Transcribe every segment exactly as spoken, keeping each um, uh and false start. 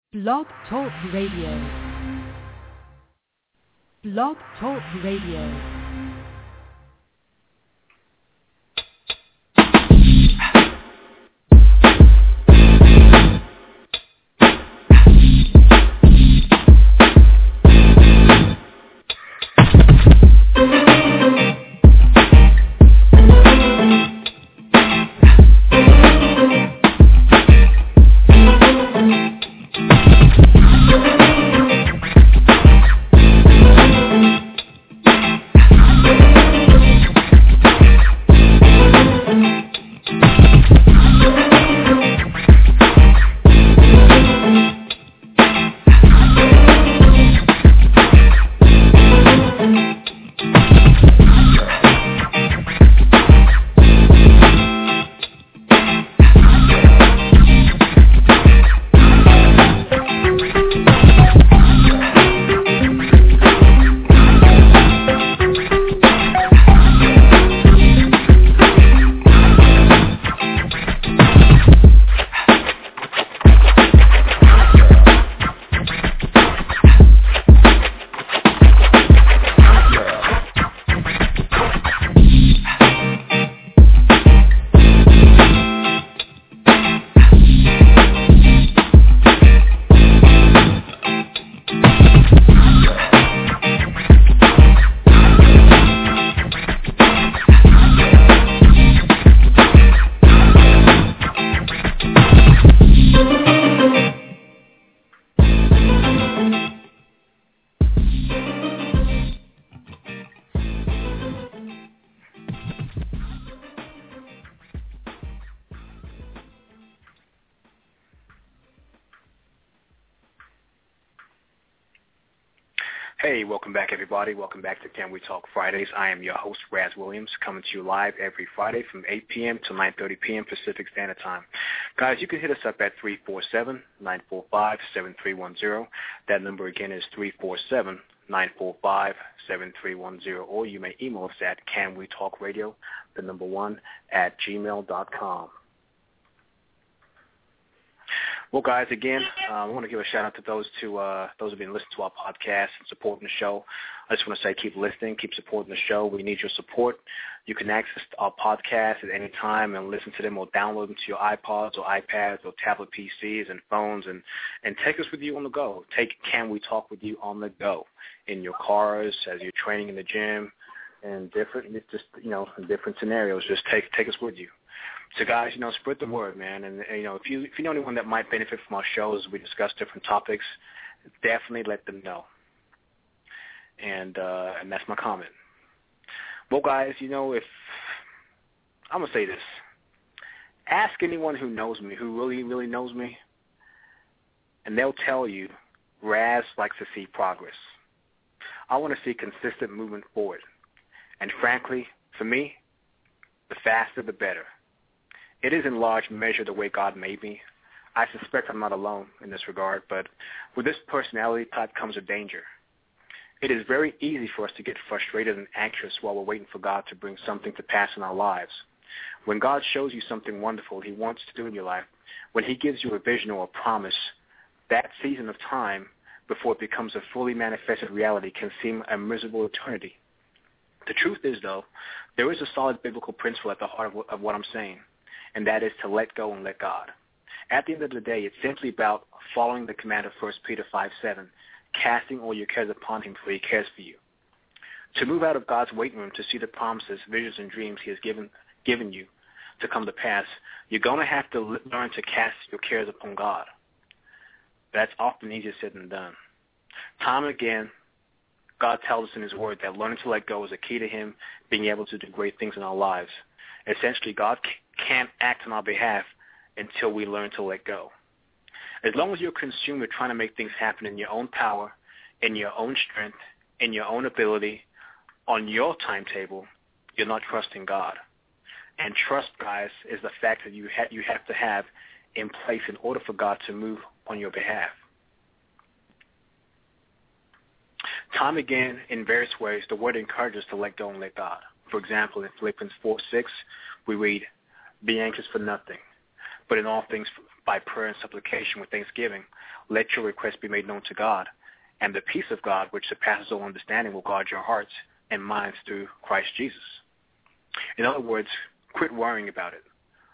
Blog Talk Radio. Blog Talk Radio. Hey, welcome back, everybody. Welcome back to Can We Talk Fridays. I am your host, Raz Williams, coming to you live every Friday from eight p.m. to nine thirty p.m. Pacific Standard Time. Guys, you can hit us up at three four seven, nine four five, seven three one zero. That number again is three four seven, nine four five, seven three one zero. Or you may email us at canwetalkradio, the number one, at gmail dot com. Well, guys, again, uh, I want to give a shout-out to those to uh, those who have been listening to our podcast and supporting the show. I just want to say keep listening, keep supporting the show. We need your support. You can access our podcast at any time and listen to them or download them to your iPods or iPads or tablet P Cs and phones and, and take us with you on the go. Take Can We Talk with you on the go in your cars, as you're training in the gym, and different, just, you know, in different scenarios. Just take take us with you. So, guys, you know, spread the word, man. And, you know, if you if you know anyone that might benefit from our shows, we discuss different topics, definitely let them know. And uh, and that's my comment. Well, guys, you know, if I'm going to say this. Ask anyone who knows me, who really, really knows me, and they'll tell you Raz likes to see progress. I want to see consistent movement forward. And, frankly, for me, the faster the better. It is in large measure the way God made me. I suspect I'm not alone in this regard, but with this personality type comes a danger. It is very easy for us to get frustrated and anxious while we're waiting for God to bring something to pass in our lives. When God shows you something wonderful he wants to do in your life, when he gives you a vision or a promise, that season of time before it becomes a fully manifested reality can seem a miserable eternity. The truth is, though, there is a solid biblical principle at the heart of, of what I'm saying, and that is to let go and let God. At the end of the day, it's simply about following the command of First Peter five seven, casting all your cares upon him, for he cares for you. To move out of God's waiting room to see the promises, visions, and dreams he has given given you to come to pass, you're going to have to learn to cast your cares upon God. That's often easier said than done. Time and again, God tells us in his word that learning to let go is a key to him being able to do great things in our lives. Essentially, God can't act on our behalf until we learn to let go. As long as you're consumed with trying to make things happen in your own power, in your own strength, in your own ability, on your timetable, you're not trusting God. And trust, guys, is the fact that you, ha- you have to have in place in order for God to move on your behalf. Time again, in various ways, the word encourages us to let go and let God. For example, in Philippians four six, we read, "Be anxious for nothing, But in all things, by prayer and supplication with thanksgiving, let your requests be made known to God. And the peace of God, which surpasses all understanding, will guard your hearts and minds through Christ Jesus. In other words, quit worrying about it.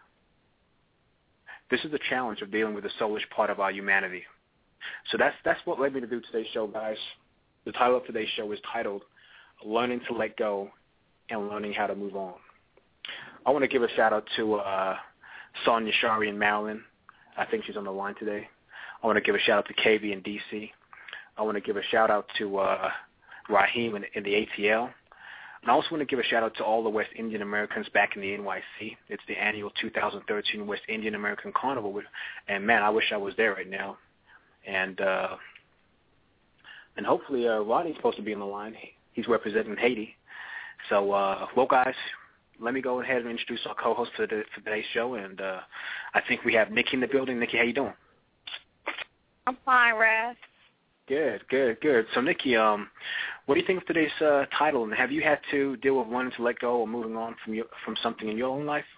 This is the challenge of dealing with the soulish part of our humanity. So that's that's what led me to do today's show, guys. The title of today's show is titled, Learning to Let Go and Learning How to Move On. I want to give a shout-out to uh, Sonia Shari in Maryland. I think she's on the line today. I want to give a shout-out to K V in D C. I want to give a shout-out to uh, Raheem in, in the A T L. And I also want to give a shout-out to all the West Indian Americans back in the N Y C. It's the annual two thousand thirteen West Indian American Carnival. And, man, I wish I was there right now. And uh, and hopefully uh, Rodney's supposed to be on the line. He's representing Haiti. So, uh, well, guys, let me go ahead and introduce our co-host for, the, for today's show. And uh, I think we have Nikki in the building. Nikki, how you doing? I'm fine, Raz. Good, good, good. So, Nikki, um, what do you think of today's uh, title? And have you had to deal with wanting to let go or moving on from your, from something in your own life?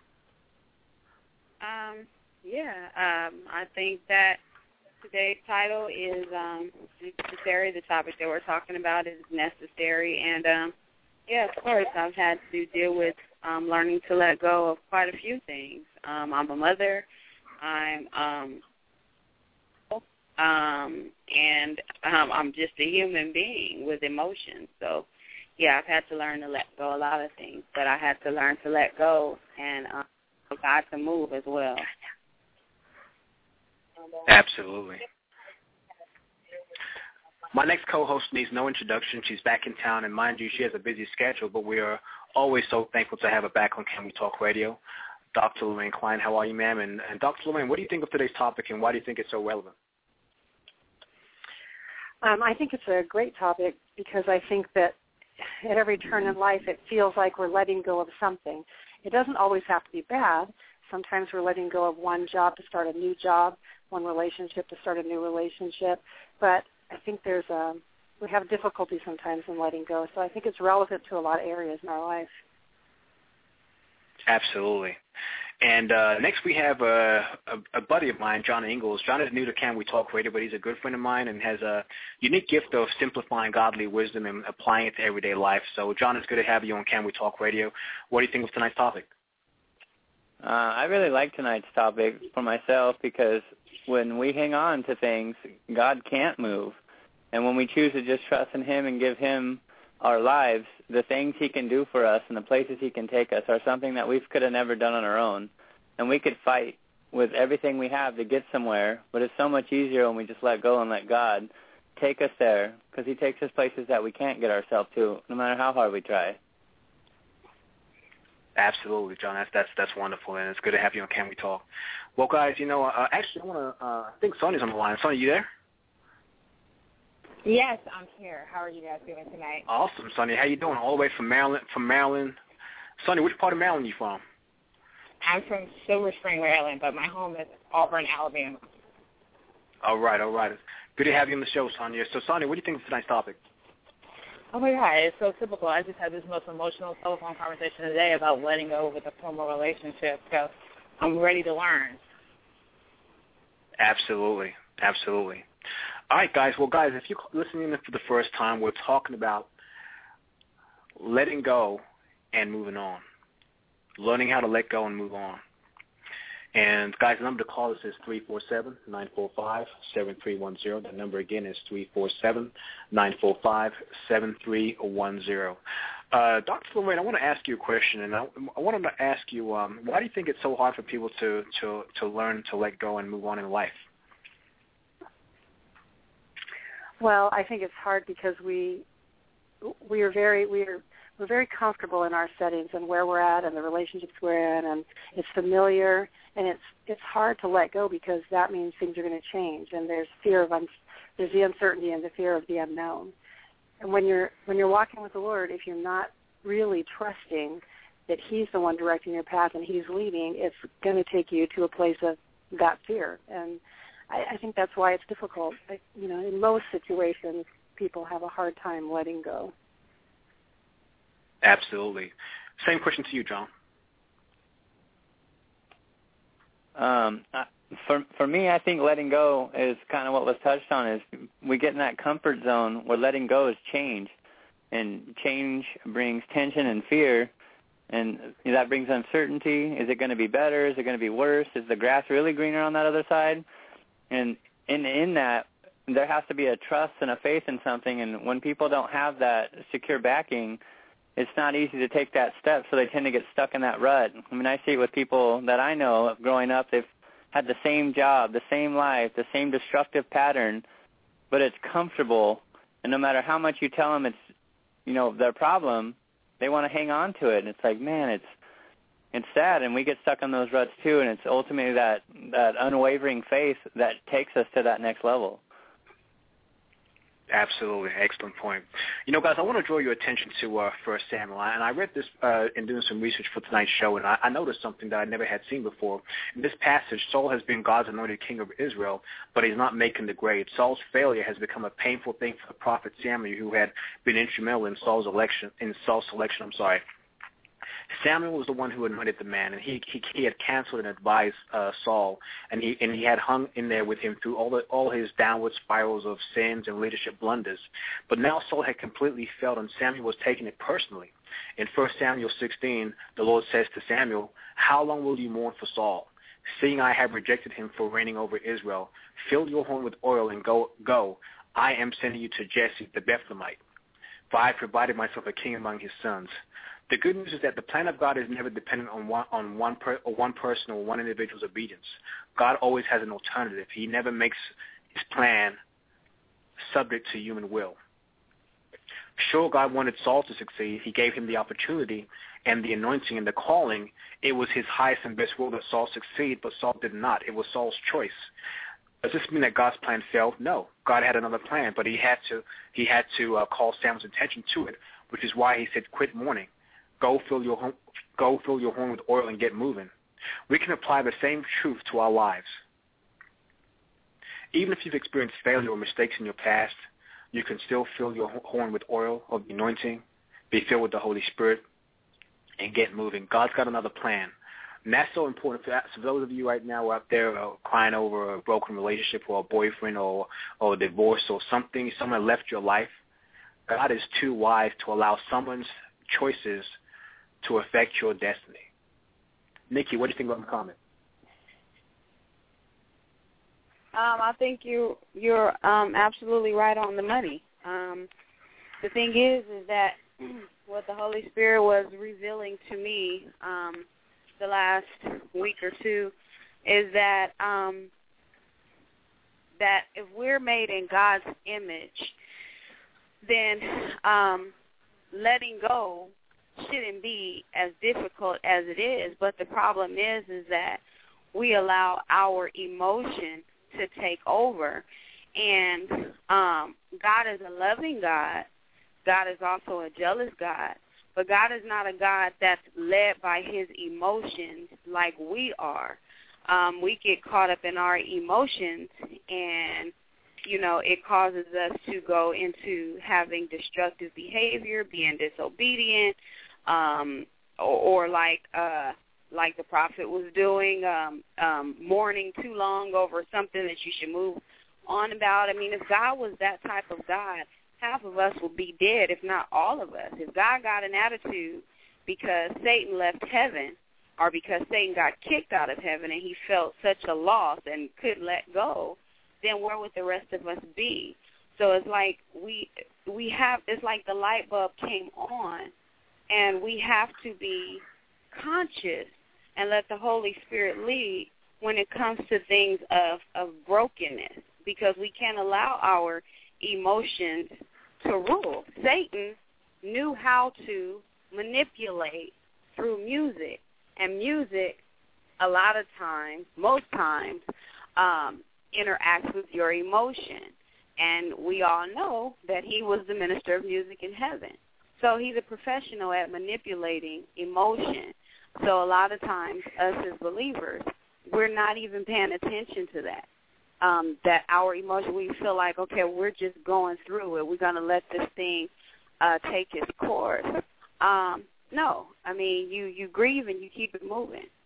Um, yeah, um, I think that today's title is um, necessary. The topic that we're talking about is necessary. And, um, yeah, of course, I've had to deal with um, learning to let go of quite a few things. Um, I'm a mother. I'm um, um, and um, I'm just a human being with emotions. So, yeah, I've had to learn to let go a lot of things. But I had to learn to let go and um, for God to move as well. Absolutely. My next co-host needs no introduction. She's back in town, and mind you, she has a busy schedule, but we are always so thankful to have her back on Can We Talk Radio. Doctor Lorraine Klein, how are you, ma'am? And, and Doctor Lorraine, what do you think of today's topic, and why do you think it's so relevant? Um, I think it's a great topic because I think that at every turn in life it feels like we're letting go of something. It doesn't always have to be bad. Sometimes we're letting go of one job to start a new job, one relationship to start a new relationship. But I think there's a, we have difficulty sometimes in letting go. So I think it's relevant to a lot of areas in our life. Absolutely. And uh, next we have a, a, a buddy of mine, John Ingalls. John is new to Can We Talk Radio, but he's a good friend of mine and has a unique gift of simplifying godly wisdom and applying it to everyday life. So, John, it's good to have you on Can We Talk Radio. What do you think of tonight's topic? Uh, I really like tonight's topic for myself because when we hang on to things, God can't move. And when we choose to just trust in Him and give Him our lives, the things He can do for us and the places He can take us are something that we could have never done on our own. And we could fight with everything we have to get somewhere, but it's so much easier when we just let go and let God take us there because He takes us places that we can't get ourselves to, no matter how hard we try. Absolutely, John. That's that's that's wonderful, and it's good to have you on Can We Talk. Well, guys, you know, uh, actually, I want to. Uh, I think Sonia's on the line. Sonia, you there? Yes, I'm here. How are you guys doing tonight? Awesome, Sonia. How you doing? All the way from Maryland. From Maryland. Sonia, which part of Maryland are you from? I'm from Silver Spring, Maryland, but my home is Auburn, Alabama. All right, all right. Good to have you on the show, Sonia. So, Sonia, what do you think of tonight's topic? Oh, my God, it's so typical. I just had this most emotional telephone conversation today about letting go with a former relationship, so I'm ready to learn. Absolutely, absolutely. All right, guys. Well, guys, if you're listening in for the first time, we're talking about letting go and moving on, learning how to let go and move on. And, guys, the number to call us is three four seven, nine four five, seven three one zero. The number again is three four seven, nine four five, seven three one zero. Uh, Doctor Lorraine, I want to ask you a question, and I, I wanted to ask you, um, why do you think it's so hard for people to, to, to learn to let go and move on in life? Well, I think it's hard because we we are very we are we're very comfortable in our settings and where we're at and the relationships we're in, and it's familiar, and it's it's hard to let go because that means things are going to change, and there's fear of un- there's the uncertainty and the fear of the unknown. And when you're when you're walking with the Lord, if you're not really trusting that He's the one directing your path and He's leading, it's going to take you to a place of that fear. And I, I think that's why it's difficult. I, you know, in most situations, people have a hard time letting go. Absolutely. Same question to you, John. Um, for for me, I think letting go is kind of what was touched on. Is we get in that comfort zone where letting go is change, and change brings tension and fear, and that brings uncertainty. Is it going to be better? Is it going to be worse? Is the grass really greener on that other side? And in in that, there has to be a trust and a faith in something. And when people don't have that secure backing, it's not easy to take that step, so they tend to get stuck in that rut. I mean, I see it with people that I know growing up. They've had the same job, the same life, the same destructive pattern, but it's comfortable. And no matter how much you tell them it's, you know, their problem, they want to hang on to it. And it's like, man, it's it's sad, and we get stuck in those ruts too. And it's ultimately that that unwavering faith that takes us to that next level. Absolutely. Excellent point. You know, guys, I want to draw your attention to uh, First Samuel, and I read this uh, in doing some research for tonight's show, and I, I noticed something that I never had seen before. In this passage, Saul has been God's anointed king of Israel, but he's not making the grade. Saul's failure has become a painful thing for the prophet Samuel, who had been instrumental in Saul's election. In Saul's selection, I'm sorry. Samuel was the one who anointed the man, and he he, he had counseled and advised uh, Saul, and he and he had hung in there with him through all the, all his downward spirals of sins and leadership blunders. But now Saul had completely failed, and Samuel was taking it personally. In First Samuel sixteen, the Lord says to Samuel, "How long will you mourn for Saul? Seeing I have rejected him for reigning over Israel, fill your horn with oil and go. Go. I am sending you to Jesse the Bethlehemite, for I have provided myself a king among his sons." The good news is that the plan of God is never dependent on one on one per, or one person or one individual's obedience. God always has an alternative. He never makes his plan subject to human will. Sure, God wanted Saul to succeed. He gave him the opportunity and the anointing and the calling. It was his highest and best will that Saul succeed, but Saul did not. It was Saul's choice. Does this mean that God's plan failed? No. God had another plan, but he had to he had to uh, call Samuel's attention to it, which is why he said, "Quit mourning. Go fill your home, go fill your horn with oil and get moving." We can apply the same truth to our lives. Even if you've experienced failure or mistakes in your past, you can still fill your horn with oil of the anointing, be filled with the Holy Spirit, and get moving. God's got another plan. And that's so important for, for those of you right now who are out there uh, crying over a broken relationship or a boyfriend or, or a divorce or something, someone left your life. God is too wise to allow someone's choices to affect your destiny. Nikki, what do you think about the comment? Um, I think you you're um, absolutely right on the money. Um, the thing is, is that what the Holy Spirit was revealing to me um, the last week or two is that um, that if we're made in God's image, then um, letting go shouldn't be as difficult as it is. But the problem is, is that we allow our emotion to take over. And um, God is a loving God. God is also a jealous God. But God is not a God that's led by his emotions like we are. Um, we get caught up in our emotions, and you know, it causes us to go into having destructive behavior, being disobedient, um, or, or like uh, like the prophet was doing, um, um, mourning too long over something that you should move on about. I mean, if God was that type of God, half of us would be dead, if not all of us. If God got an attitude because Satan left heaven, or because Satan got kicked out of heaven and he felt such a loss and couldn't let go, then where would the rest of us be? So it's like we we have, it's like the light bulb came on, and we have to be conscious and let the Holy Spirit lead when it comes to things of, of brokenness, because we can't allow our emotions to rule. Satan knew how to manipulate through music, and music a lot of times, most times, um, interacts with your emotion. And we all know that he was the minister of music in heaven. So he's a professional at manipulating emotion. So a lot of times, us as believers, we're not even paying attention to that. Um, that our emotion, we feel like, okay, we're just going through it. We're going to let this thing uh, take its course. Um, no. I mean, you, you grieve and you keep it moving.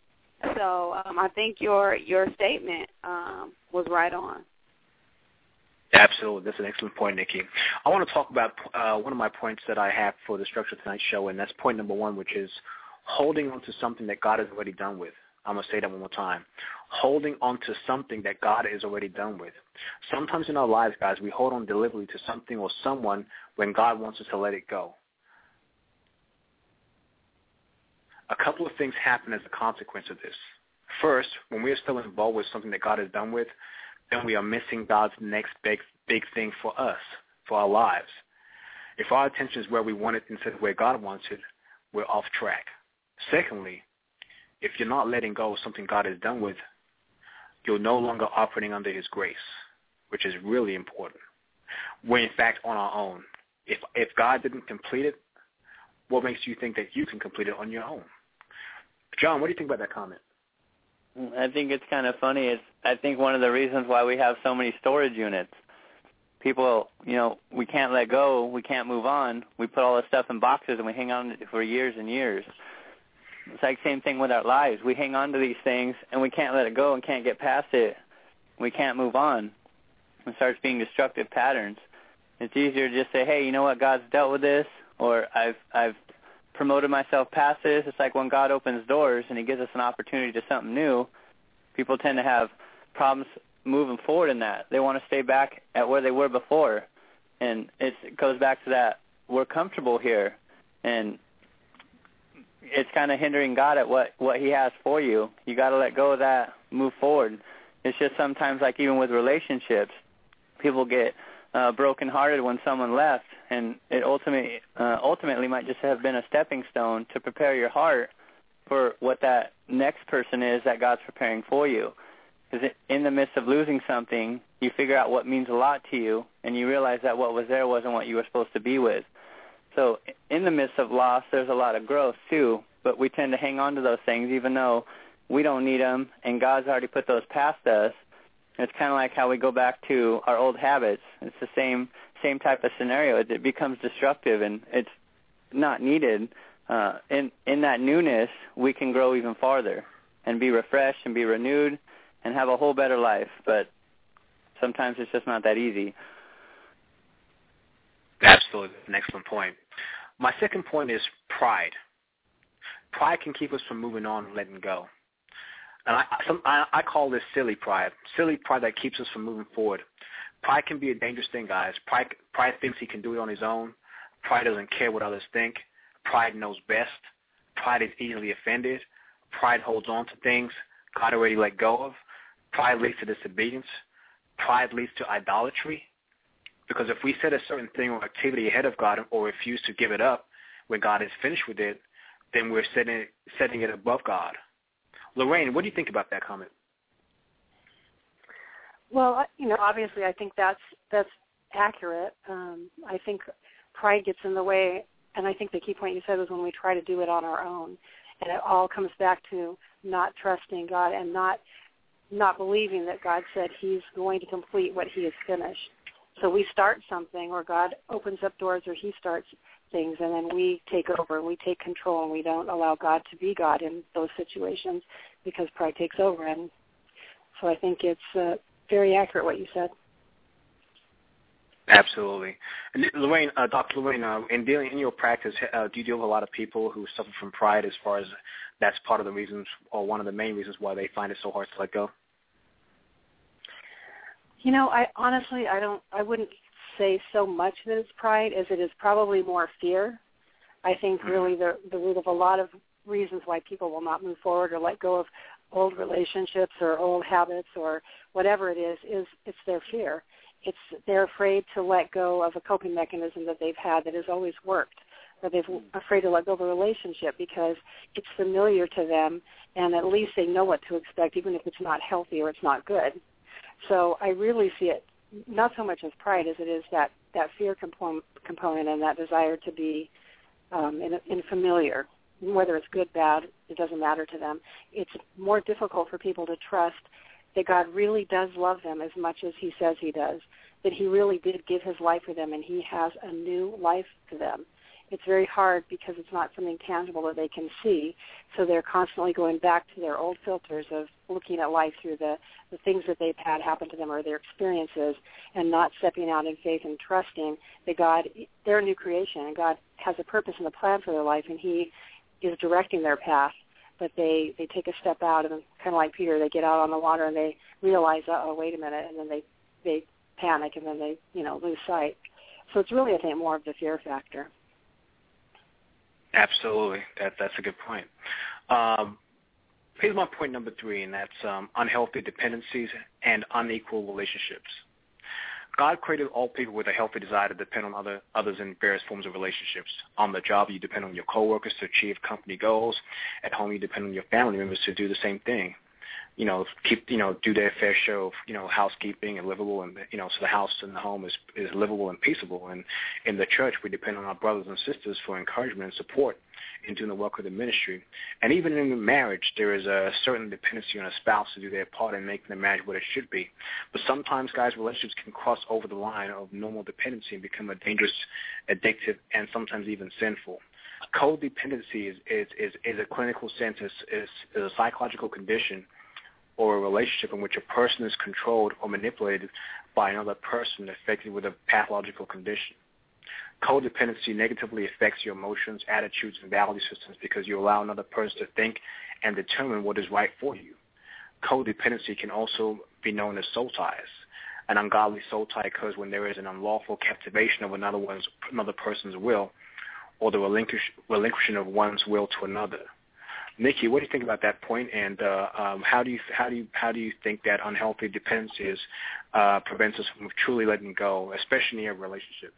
So um, I think your your statement um, was right on. Absolutely. That's an excellent point, Nikki. I want to talk about uh, one of my points that I have for the Structure of Tonight's show, and that's point number one, which is holding on to something that God has already done with. I'm going to say that one more time. Holding on to something that God is already done with. Sometimes in our lives, guys, we hold on deliberately to something or someone when God wants us to let it go. A couple of things happen as a consequence of this. First, when we are still involved with something that God is done with, then we are missing God's next big big thing for us, for our lives. If our attention is where we want it instead of where God wants it, we're off track. Secondly, if you're not letting go of something God is done with, you're no longer operating under his grace, which is really important. We're, in fact, on our own. If if God didn't complete it, what makes you think that you can complete it on your own? John, what do you think about that comment? I think it's kind of funny. It's, I think one of the reasons why we have so many storage units. People, you know, we can't let go. We can't move on. We put all this stuff in boxes and we hang on to it for years and years. It's like the same thing with our lives. We hang on to these things and we can't let it go and can't get past it. We can't move on. It starts being destructive patterns. It's easier to just say, hey, you know what, God's dealt with this, or I've I've promoted myself past this. It's like when God opens doors and he gives us an opportunity to something new, people tend to have problems moving forward in that. They want to stay back at where they were before. And it's, it goes back to that, we're comfortable here. And it's kind of hindering God at what, what he has for you. You got to let go of that, move forward. It's just sometimes like even with relationships, people get uh, brokenhearted when someone left, and it ultimately, uh, ultimately might just have been a stepping stone to prepare your heart for what that next person is that God's preparing for you. Because in the midst of losing something, you figure out what means a lot to you, and you realize that what was there wasn't what you were supposed to be with. So in the midst of loss, there's a lot of growth too, but we tend to hang on to those things even though we don't need them, and God's already put those past us. It's kind of like how we go back to our old habits. It's the same same type of scenario. It, it becomes destructive, and it's not needed. Uh, in, in that newness, we can grow even farther and be refreshed and be renewed and have a whole better life. But sometimes it's just not that easy. Absolutely. An excellent point. My second point is pride. Pride can keep us from moving on and letting go. And I, some, I, I call this silly pride. Silly pride that keeps us from moving forward. Pride can be a dangerous thing, guys. Pride, pride thinks he can do it on his own. Pride doesn't care what others think. Pride knows best. Pride is easily offended. Pride holds on to things God already let go of. Pride leads to disobedience. Pride leads to idolatry. Because if we set a certain thing or activity ahead of God or refuse to give it up when God is finished with it, then we're setting, setting it above God. Lorraine, what do you think about that comment? Well, you know, obviously I think that's that's accurate. Um, I think pride gets in the way, and I think the key point you said was when we try to do it on our own. And it all comes back to not trusting God and not not believing that God said he's going to complete what he has finished. So we start something, or God opens up doors, or he starts things, and then we take over and we take control, and we don't allow God to be God in those situations because pride takes over. And so I think it's uh, very accurate what you said. Absolutely. And Lorraine, uh, Doctor Lorraine, uh, in dealing in your practice, uh, do you deal with a lot of people who suffer from pride as far as that's part of the reasons or one of the main reasons why they find it so hard to let go? You know, I honestly, I don't, I wouldn't say so much that it's pride as it is probably more fear. I think really the, the root of a lot of reasons why people will not move forward or let go of old relationships or old habits or whatever it is, is it's their fear. It's they're afraid to let go of a coping mechanism that they've had that has always worked, or they're afraid to let go of a relationship because it's familiar to them, and at least they know what to expect, even if it's not healthy or it's not good. So I really see it not so much as pride as it is that, that fear component, component and that desire to be um, in, in familiar. Whether it's good, bad, it doesn't matter to them. It's more difficult for people to trust that God really does love them as much as he says he does, that he really did give his life for them and he has a new life for them. it's very hard because it's not something tangible that they can see. So they're constantly going back to their old filters of looking at life through the, the things that they've had happen to them or their experiences, and not stepping out in faith and trusting that God, they're a new creation, and God has a purpose and a plan for their life, and he is directing their path. But they, they take a step out, and kind of like Peter, they get out on the water and they realize, uh-oh, wait a minute, and then they, they panic, and then they, you know, lose sight. So it's really, I think, more of the fear factor. Absolutely. That, that's a good point. Um, here's my point number three, and that's um, unhealthy dependencies and unequal relationships. God created all people with a healthy desire to depend on other others in various forms of relationships. On the job, you depend on your coworkers to achieve company goals. At home, you depend on your family members to do the same thing. You know, keep you know do their fair share of you know housekeeping and livable, and you know so the house and the home is is livable and peaceable. And in the church, we depend on our brothers and sisters for encouragement and support in doing the work of the ministry. And even in marriage, there is a certain dependency on a spouse to do their part in making the marriage what it should be. But sometimes, guys, relationships can cross over the line of normal dependency and become a dangerous, addictive, and sometimes even sinful. Codependency is is is, is a clinical sense is, is is a psychological condition or a relationship in which a person is controlled or manipulated by another person affected with a pathological condition. Codependency negatively affects your emotions, attitudes, and value systems because you allow another person to think and determine what is right for you. Codependency can also be known as soul ties. An ungodly soul tie occurs when there is an unlawful captivation of another one's another person's will, or the relinquish, relinquishing of one's will to another. Nikki, what do you think about that point, and uh, um, how do you how do you how do you think that unhealthy dependencies uh, prevents us from truly letting go, especially in relationships?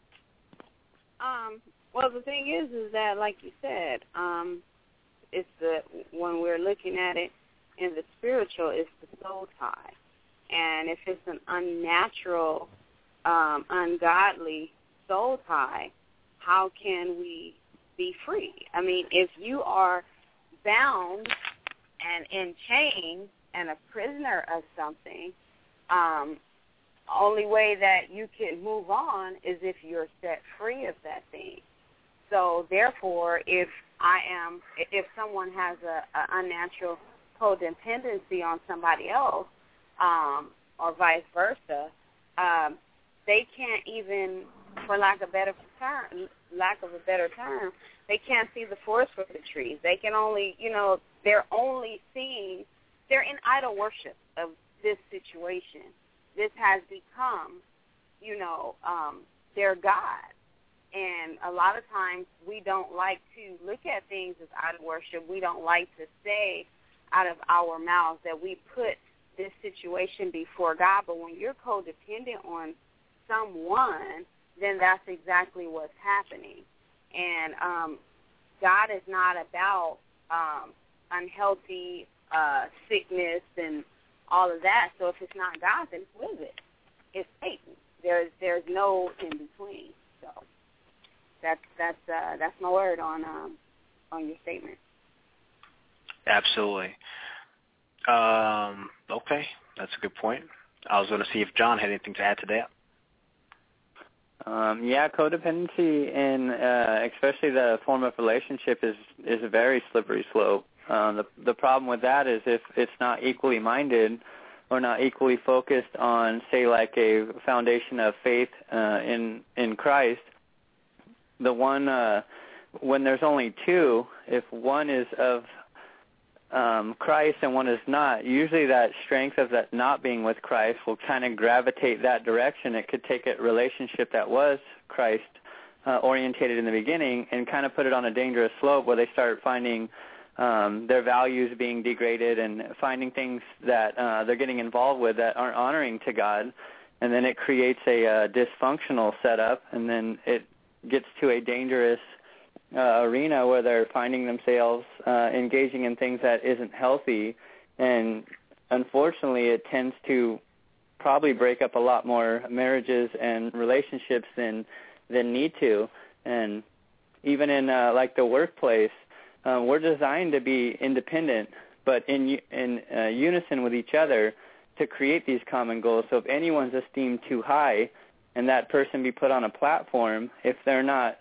Um, well, the thing is, is that, like you said, um, it's the when we're looking at it in the spiritual, it's the soul tie, and if it's an unnatural, um, ungodly soul tie, how can we be free? I mean, if you are bound and in chains and a prisoner of something, um, only way that you can move on is if you're set free of that thing. So therefore, if I am, if someone has a, a unnatural codependency on somebody else, um, or vice versa, um, they can't even, for lack of better term, lack of a better term, they can't see the forest for the trees. They can only, you know, they're only seeing, they're in idol worship of this situation. This has become, you know, um, their God. And a lot of times we don't like to look at things as idol worship. We don't like to say out of our mouths that we put this situation before God. But when you're codependent on someone, then that's exactly what's happening. And um, God is not about um, unhealthy uh, sickness and all of that. So if it's not God, then who is it? It's Satan. There's there's no in between. So that's that's uh, that's my word on um, on your statement. Absolutely. Um, okay, that's a good point. I was going to see if John had anything to add to that. Um, yeah, codependency in uh, especially the form of relationship is is a very slippery slope. Um, the the problem with that is if it's not equally minded or not equally focused on, say, like a foundation of faith uh, in in Christ, the one uh, when there's only two, if one is of um, Christ and one is not, usually that strength of that not being with Christ will kind of gravitate that direction. It could take a relationship that was Christ uh, orientated in the beginning and kind of put it on a dangerous slope where they start finding um, their values being degraded and finding things that uh, they're getting involved with that aren't honoring to God. And then it creates a uh, dysfunctional setup, and then it gets to a dangerous Uh, arena where they're finding themselves uh, engaging in things that isn't healthy, and unfortunately it tends to probably break up a lot more marriages and relationships than than need to. And even in uh, like the workplace, uh, we're designed to be independent, but in in uh, unison with each other to create these common goals. So if anyone's esteemed too high and that person be put on a platform, if they're not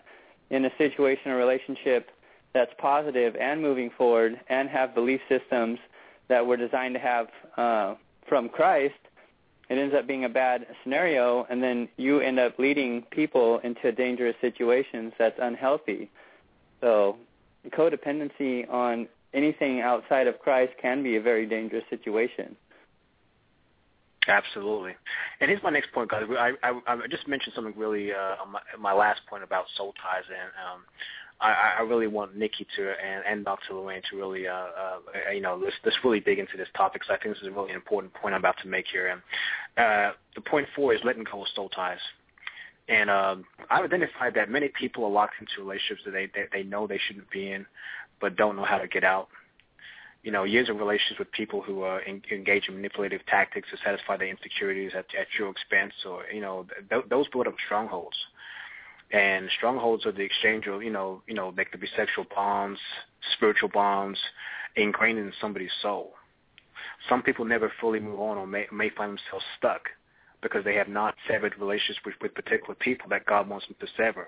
in a situation or relationship that's positive and moving forward and have belief systems that we're designed to have uh, from Christ, it ends up being a bad scenario, and then you end up leading people into dangerous situations that's unhealthy. So codependency on anything outside of Christ can be a very dangerous situation. Absolutely. And here's my next point, guys. I, I, I just mentioned something really, uh, my, my last point about soul ties, and um, I, I really want Nikki to and, and Doctor Lorraine to really, uh, uh, you know, let's, let's really dig into this topic, because I think this is a really important point I'm about to make here. And uh, the point four is letting go of soul ties. And um, I've identified that many people are locked into relationships that they, they, they know they shouldn't be in, but don't know how to get out. You know, years of relationships with people who uh, en- engage in manipulative tactics to satisfy their insecurities at, at your expense, or, you know, th- those build up strongholds. And strongholds are the exchange of, you know, you know, they could be sexual bonds, spiritual bonds, ingrained in somebody's soul. Some people never fully move on, or may, may find themselves stuck because they have not severed relationships with, with particular people that God wants them to sever.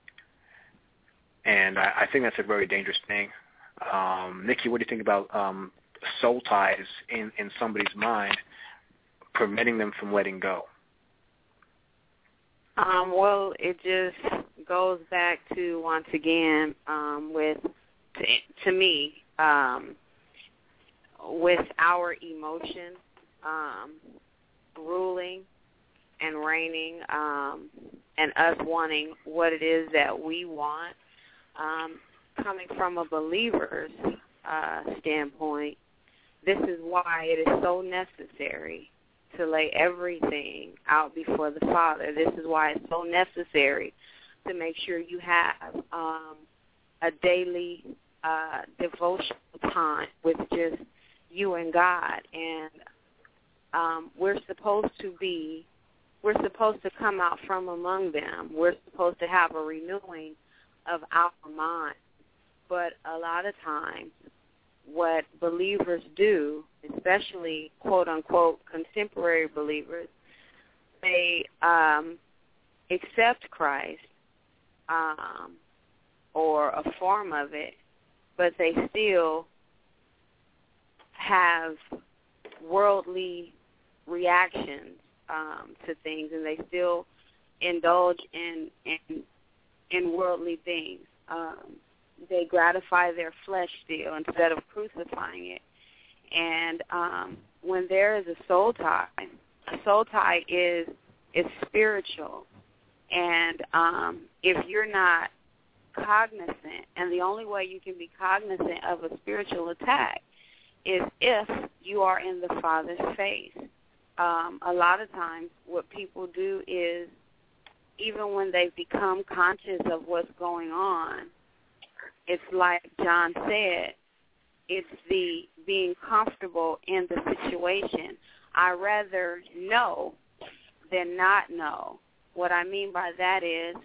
And I, I think that's a very dangerous thing. Um, Nikki, what do you think about um, soul ties in, in somebody's mind, preventing them from letting go? Um, well, it just goes back to, once again, um, with, to, to me, um, with our emotions um, ruling and reigning, um, and us wanting what it is that we want, um, coming from a believer's uh, standpoint, this is why it is so necessary to lay everything out before the Father. This is why it's so necessary to make sure you have um, a daily uh, devotional time with just you and God. And um, we're supposed to be, we're supposed to come out from among them. We're supposed to have a renewing of our mind. But a lot of times what believers do, especially quote-unquote contemporary believers, they um, accept Christ um, or a form of it, but they still have worldly reactions um, to things, and they still indulge in in, in worldly things. Um, they gratify their flesh still instead of crucifying it. And um, when there is a soul tie, a soul tie is is spiritual. And um, if you're not cognizant, and the only way you can be cognizant of a spiritual attack is if you are in the Father's face. Um, a lot of times what people do is, even when they've become conscious of what's going on, it's like John said, it's the being comfortable in the situation. I rather know than not know. What I mean by that is,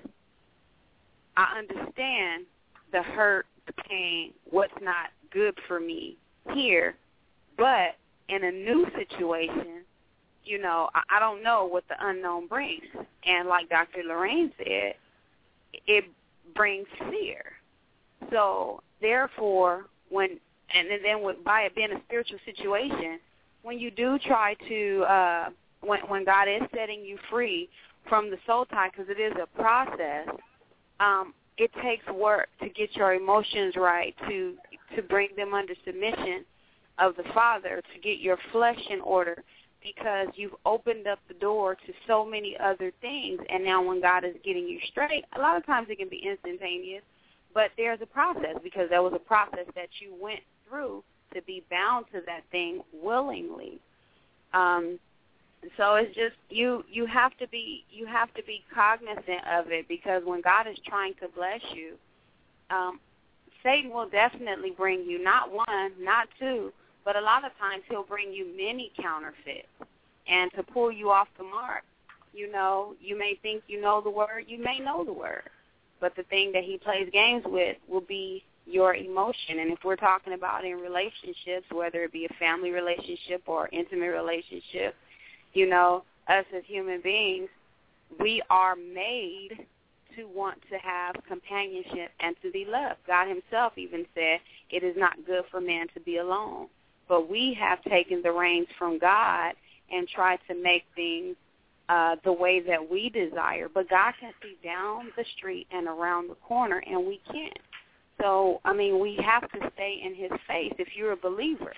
I understand the hurt, the pain, what's not good for me here, but in a new situation, you know, I, I don't know what the unknown brings. And like Doctor Lorraine said, it brings fear. So therefore, when and then with, by it being a spiritual situation, when you do try to, uh, when when God is setting you free from the soul tie, because it is a process, um, it takes work to get your emotions right, to to bring them under submission of the Father, to get your flesh in order, because you've opened up the door to so many other things. And now when God is getting you straight, a lot of times it can be instantaneous, but there's a process, because there was a process that you went through to be bound to that thing willingly. Um, so it's just you you have to be you have to be cognizant of it, because when God is trying to bless you, um, Satan will definitely bring you not one, not two, but a lot of times he'll bring you many counterfeits, and to pull you off the mark. You know, you may think you know the word, you may know the word, but the thing that he plays games with will be your emotion. And if we're talking about in relationships, whether it be a family relationship or intimate relationship, you know, us as human beings, we are made to want to have companionship and to be loved. God himself even said it is not good for man to be alone. But we have taken the reins from God and tried to make things uh, the way that we desire. But God can see down the street and around the corner, and we can't. So, I mean, we have to stay in his face if you're a believer.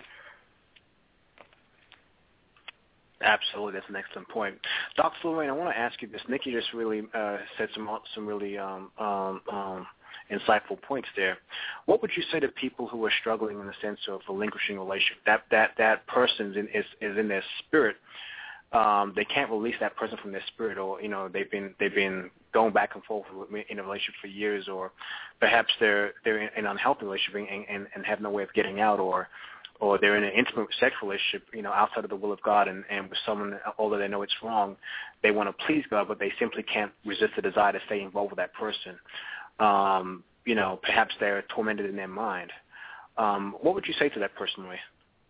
Absolutely, that's an excellent point. Doctor Lorraine, I want to ask you this. Nikki just really uh, said some some really um, um, um, insightful points there. What would you say to people who are struggling in the sense of relinquishing a relationship? That that that person is is, is in their spirit. Um, they can't release that person from their spirit, or you know they've been they've been going back and forth in a relationship for years, or perhaps they're they're in an unhealthy relationship and, and, and have no way of getting out, or or they're in an intimate sexual relationship, you know, outside of the will of God, and, and with someone, although they know it's wrong, they want to please God, but they simply can't resist the desire to stay involved with that person. Um, you know, perhaps they're tormented in their mind. Um, what would you say to that person, Ray?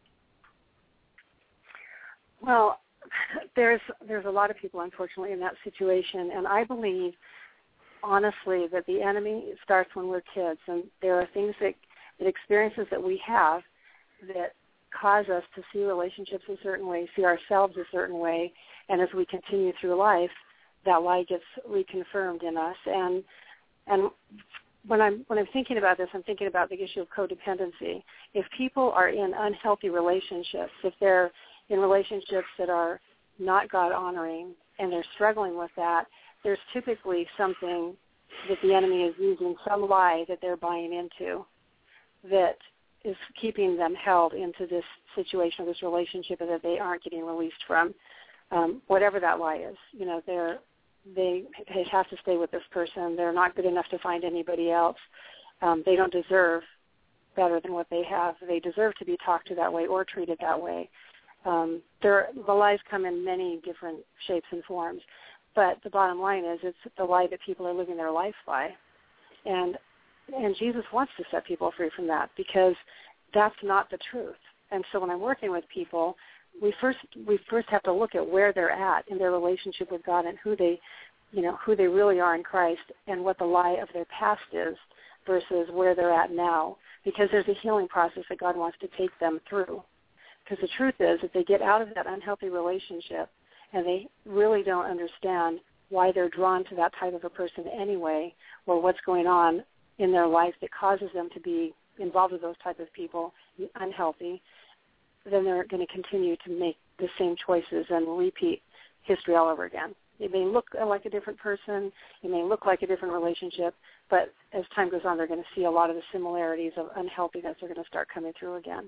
Well, there's there's a lot of people, unfortunately, in that situation, and I believe, honestly, that the enemy starts when we're kids, and there are things that, that experiences that we have that cause us to see relationships a certain way, see ourselves a certain way, and as we continue through life, that lie gets reconfirmed in us. And and when I'm when I'm thinking about this, I'm thinking about the issue of codependency. If people are in unhealthy relationships, if they're in relationships that are not God-honoring and they're struggling with that, there's typically something that the enemy is using, some lie that they're buying into that is keeping them held into this situation, this relationship that they aren't getting released from, um, whatever that lie is. You know, they're, they they have to stay with this person. They're not good enough to find anybody else. Um, they don't deserve better than what they have. They deserve to be talked to that way or treated that way. Um, there, the lies come in many different shapes and forms, but the bottom line is it's the lie that people are living their life by. And And Jesus wants to set people free from that because that's not the truth. And so when I'm working with people, we first we first have to look at where they're at in their relationship with God and who they, you know, who they really are in Christ and what the lie of their past is versus where they're at now. Because there's a healing process that God wants to take them through. Because the truth is, if they get out of that unhealthy relationship and they really don't understand why they're drawn to that type of a person anyway, or what's going on in their life that causes them to be involved with those type of people, unhealthy, then they're going to continue to make the same choices and repeat history all over again. It may look like a different person, it may look like a different relationship, but as time goes on, they're going to see a lot of the similarities of unhealthiness are going to start coming through again.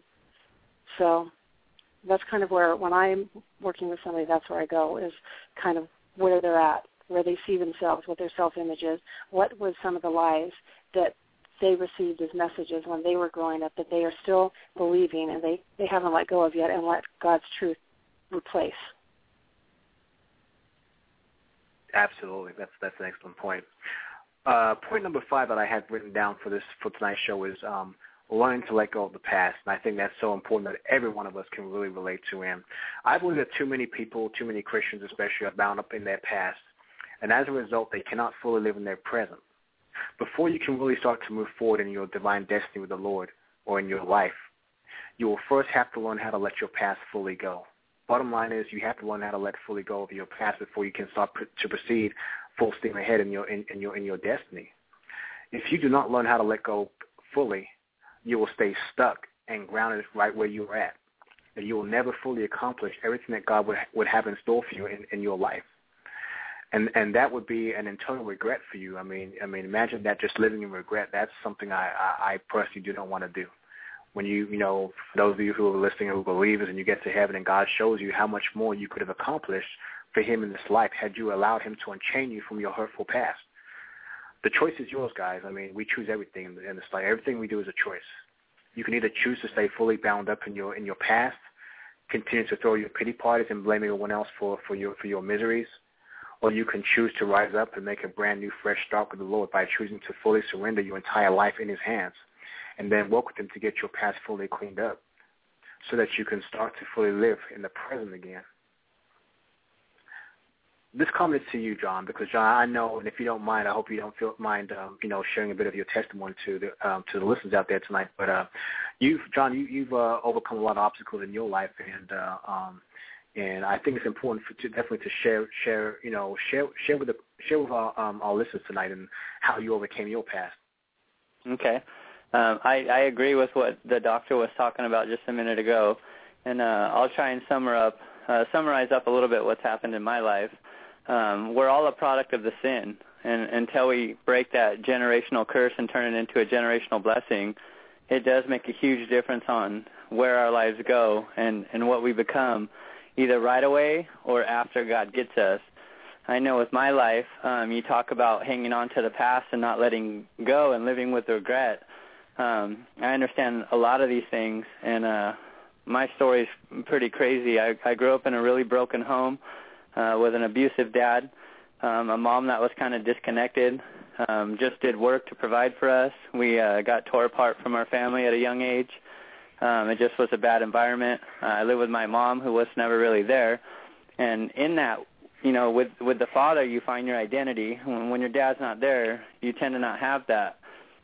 So that's kind of where, when I'm working with somebody, that's where I go, is kind of where they're at, where they see themselves, what their self-image is, what was some of the lies that they received as messages when they were growing up that they are still believing and they, they haven't let go of yet, and let God's truth replace. Absolutely. That's that's an excellent point. Uh, point number five that I have written down for this for tonight's show is um, learning to let go of the past. And I think that's so important that every one of us can really relate to. And I believe that too many people, too many Christians especially, are bound up in their past. And as a result, they cannot fully live in their present. Before you can really start to move forward in your divine destiny with the Lord or in your life, you will first have to learn how to let your past fully go. Bottom line is you have to learn how to let fully go of your past before you can start pr- to proceed full steam ahead in your in, in your in your destiny. If you do not learn how to let go fully, you will stay stuck and grounded right where you are at, and you will never fully accomplish everything that God would would have in store for you in, in your life. And and that would be an internal regret for you. I mean, I mean, imagine that, just living in regret. That's something I, I, I personally do not want to do. When you, you know, for those of you who are listening who are believers, and you get to heaven and God shows you how much more you could have accomplished for him in this life had you allowed him to unchain you from your hurtful past. The choice is yours, guys. I mean, we choose everything in this life. Everything we do is a choice. You can either choose to stay fully bound up in your in your past, continue to throw your pity parties and blame everyone else for, for your for your miseries, or you can choose to rise up and make a brand new, fresh start with the Lord by choosing to fully surrender your entire life in his hands and then work with him to get your past fully cleaned up so that you can start to fully live in the present again. this comment is to you, John, because John, I know, and if you don't mind, I hope you don't feel mind, um, you know, sharing a bit of your testimony to the um, to the listeners out there tonight. But uh, you've, John, you, you've uh, overcome a lot of obstacles in your life, and uh, um, and I think it's important for, to definitely to share, share, you know, share, share with the share with our um, our listeners tonight and how you overcame your past. Okay, um, I I agree with what the doctor was talking about just a minute ago, and uh, I'll try and summer up. Uh, summarize up a little bit what's happened in my life. Um, we're all a product of the sin, and until we break that generational curse and turn it into a generational blessing, it does make a huge difference on where our lives go and, and what we become, either right away or after God gets us. I know with my life, um, you talk about hanging on to the past and not letting go and living with regret. Um, I understand a lot of these things, and uh, my story's pretty crazy. I, I grew up in a really broken home uh, with an abusive dad, um, a mom that was kind of disconnected, um, just did work to provide for us. We uh, got tore apart from our family at a young age. Um, it just was a bad environment. Uh, I lived with my mom, who was never really there. And in that, you know, with, with the father, you find your identity. When, when your dad's not there, you tend to not have that.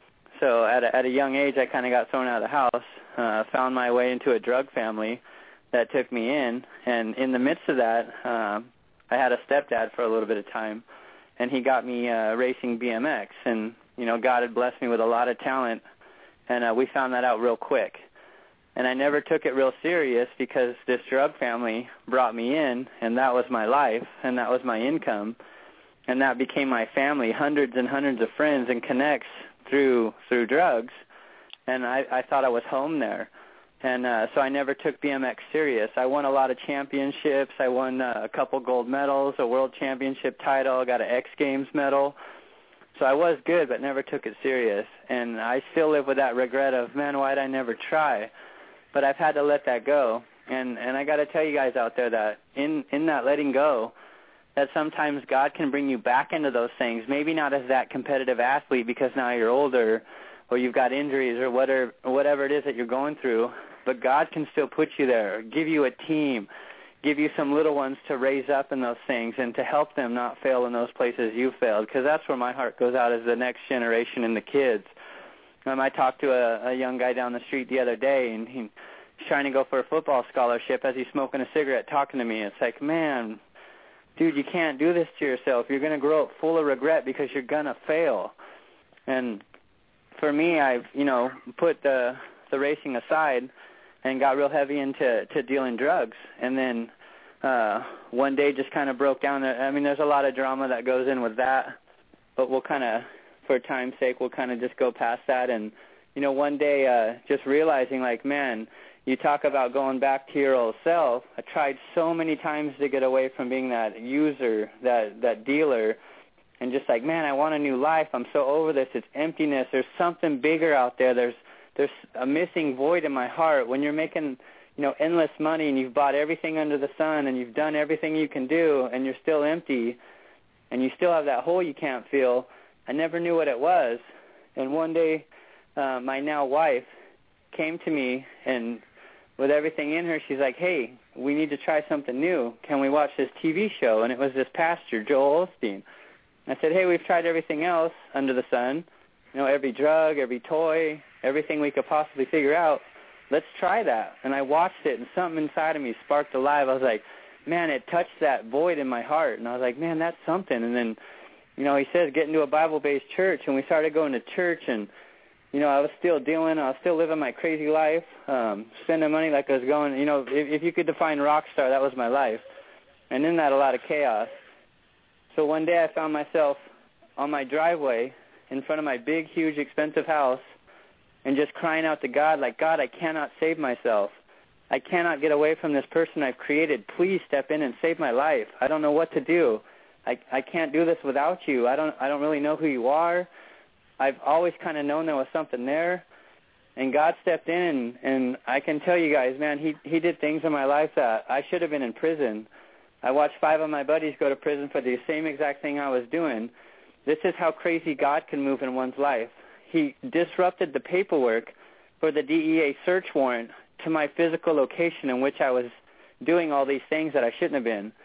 So at a, at a young age, I kind of got thrown out of the house, uh, found my way into a drug family that took me in. And in the midst of that, uh, I had a stepdad for a little bit of time, and he got me uh, racing B M X. And, you know, God had blessed me with a lot of talent, and uh, we found that out real quick. And I never took it real serious because this drug family brought me in, and that was my life, and that was my income, and that became my family, hundreds and hundreds of friends and connects through through drugs, and I, I thought I was home there. And uh, so I never took B M X serious. I won a lot of championships. I won uh, a couple gold medals, a world championship title, got an X Games medal. So I was good, but never took it serious. And I still live with that regret of, man, why'd I never try? But I've had to let that go. And, and I got to tell you guys out there that in, in that letting go, that sometimes God can bring you back into those things, maybe not as that competitive athlete because now you're older or you've got injuries or whatever, or whatever it is that you're going through, but God can still put you there, give you a team, give you some little ones to raise up in those things and to help them not fail in those places you failed, because that's where my heart goes out, as the next generation and the kids. Um, I talked to a, a young guy down the street the other day, and he, he's trying to go for a football scholarship as he's smoking a cigarette talking to me. It's like, man, dude, you can't do this to yourself. You're going to grow up full of regret because you're going to fail. And for me, I've, you know, put the the racing aside and got real heavy into to dealing drugs. And then uh, one day just kind of broke down. I mean, there's a lot of drama that goes in with that, but we'll kind of, for time's sake, we'll kind of just go past that. And, you know, one day uh, just realizing, like, man, you talk about going back to your old self. I tried so many times to get away from being that user, that, that dealer, and just like, man, I want a new life. I'm so over this. It's emptiness. There's something bigger out there. There's there's a missing void in my heart. When you're making, you know, endless money and you've bought everything under the sun and you've done everything you can do and you're still empty and you still have that hole you can't fill, I never knew what it was. And one day uh, my now wife came to me, and with everything in her, she's like, hey, we need to try something new. Can we watch this T V show? And it was this pastor, Joel Osteen. I said, hey, we've tried everything else under the sun, you know, every drug, every toy, everything we could possibly figure out. Let's try that. And I watched it, and something inside of me sparked alive. I was like, man, it touched that void in my heart. And I was like, man, that's something. And then, you know, he says get into a Bible-based church, and we started going to church, and, you know, I was still dealing, I was still living my crazy life, um, spending money like I was going, you know, if, if you could define rock star, that was my life. And in that, a lot of chaos. So one day I found myself on my driveway in front of my big, huge, expensive house and just crying out to God, like, God, I cannot save myself. I cannot get away from this person I've created. Please step in and save my life. I don't know what to do. I, I can't do this without you. I don't I don't really know who you are. I've always kind of known there was something there. And God stepped in, and, and I can tell you guys, man, he, he did things in my life that I should have been in prison. I watched five of my buddies go to prison for the same exact thing I was doing. This is how crazy God can move in one's life. He disrupted the paperwork for the D E A search warrant to my physical location in which I was doing all these things that I shouldn't have been.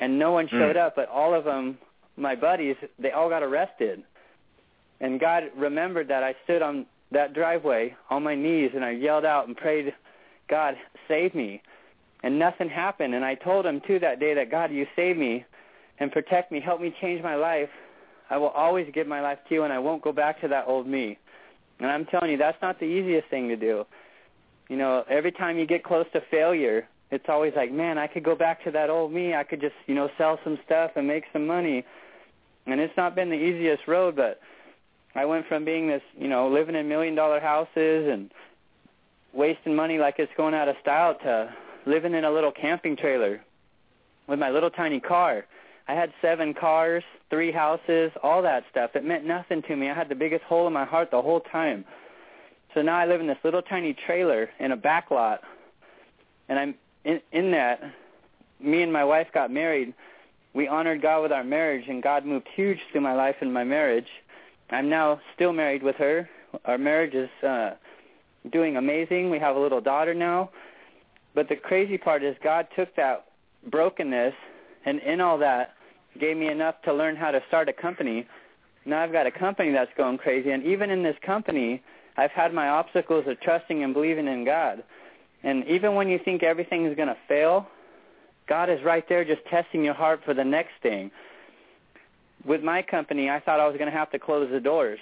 and no one showed mm. up, but all of them, my buddies, they all got arrested. And God remembered that I stood on that driveway on my knees, and I yelled out and prayed, God, save me. And nothing happened. And I told him, too, that day that, God, you save me and protect me, help me change my life. I will always give my life to you, and I won't go back to that old me. And I'm telling you, that's not the easiest thing to do. You know, every time you get close to failure, it's always like, man, I could go back to that old me. I could just, you know, sell some stuff and make some money. And it's not been the easiest road, but I went from being this, you know, living in million-dollar houses and wasting money like it's going out of style to living in a little camping trailer with my little tiny car. I had seven cars, three houses, all that stuff. It meant nothing to me. I had the biggest hole in my heart the whole time. So now I live in this little tiny trailer in a back lot, and I'm in, in that. Me and my wife got married. We honored God with our marriage, and God moved huge through my life and my marriage. I'm now still married with her. Our marriage is uh, doing amazing. We have a little daughter now. But the crazy part is God took that brokenness, and in all that, gave me enough to learn how to start a company. Now I've got a company that's going crazy, and even in this company, I've had my obstacles of trusting and believing in God. And even when you think everything is going to fail, God is right there just testing your heart for the next thing. With my company, I thought I was going to have to close the doors.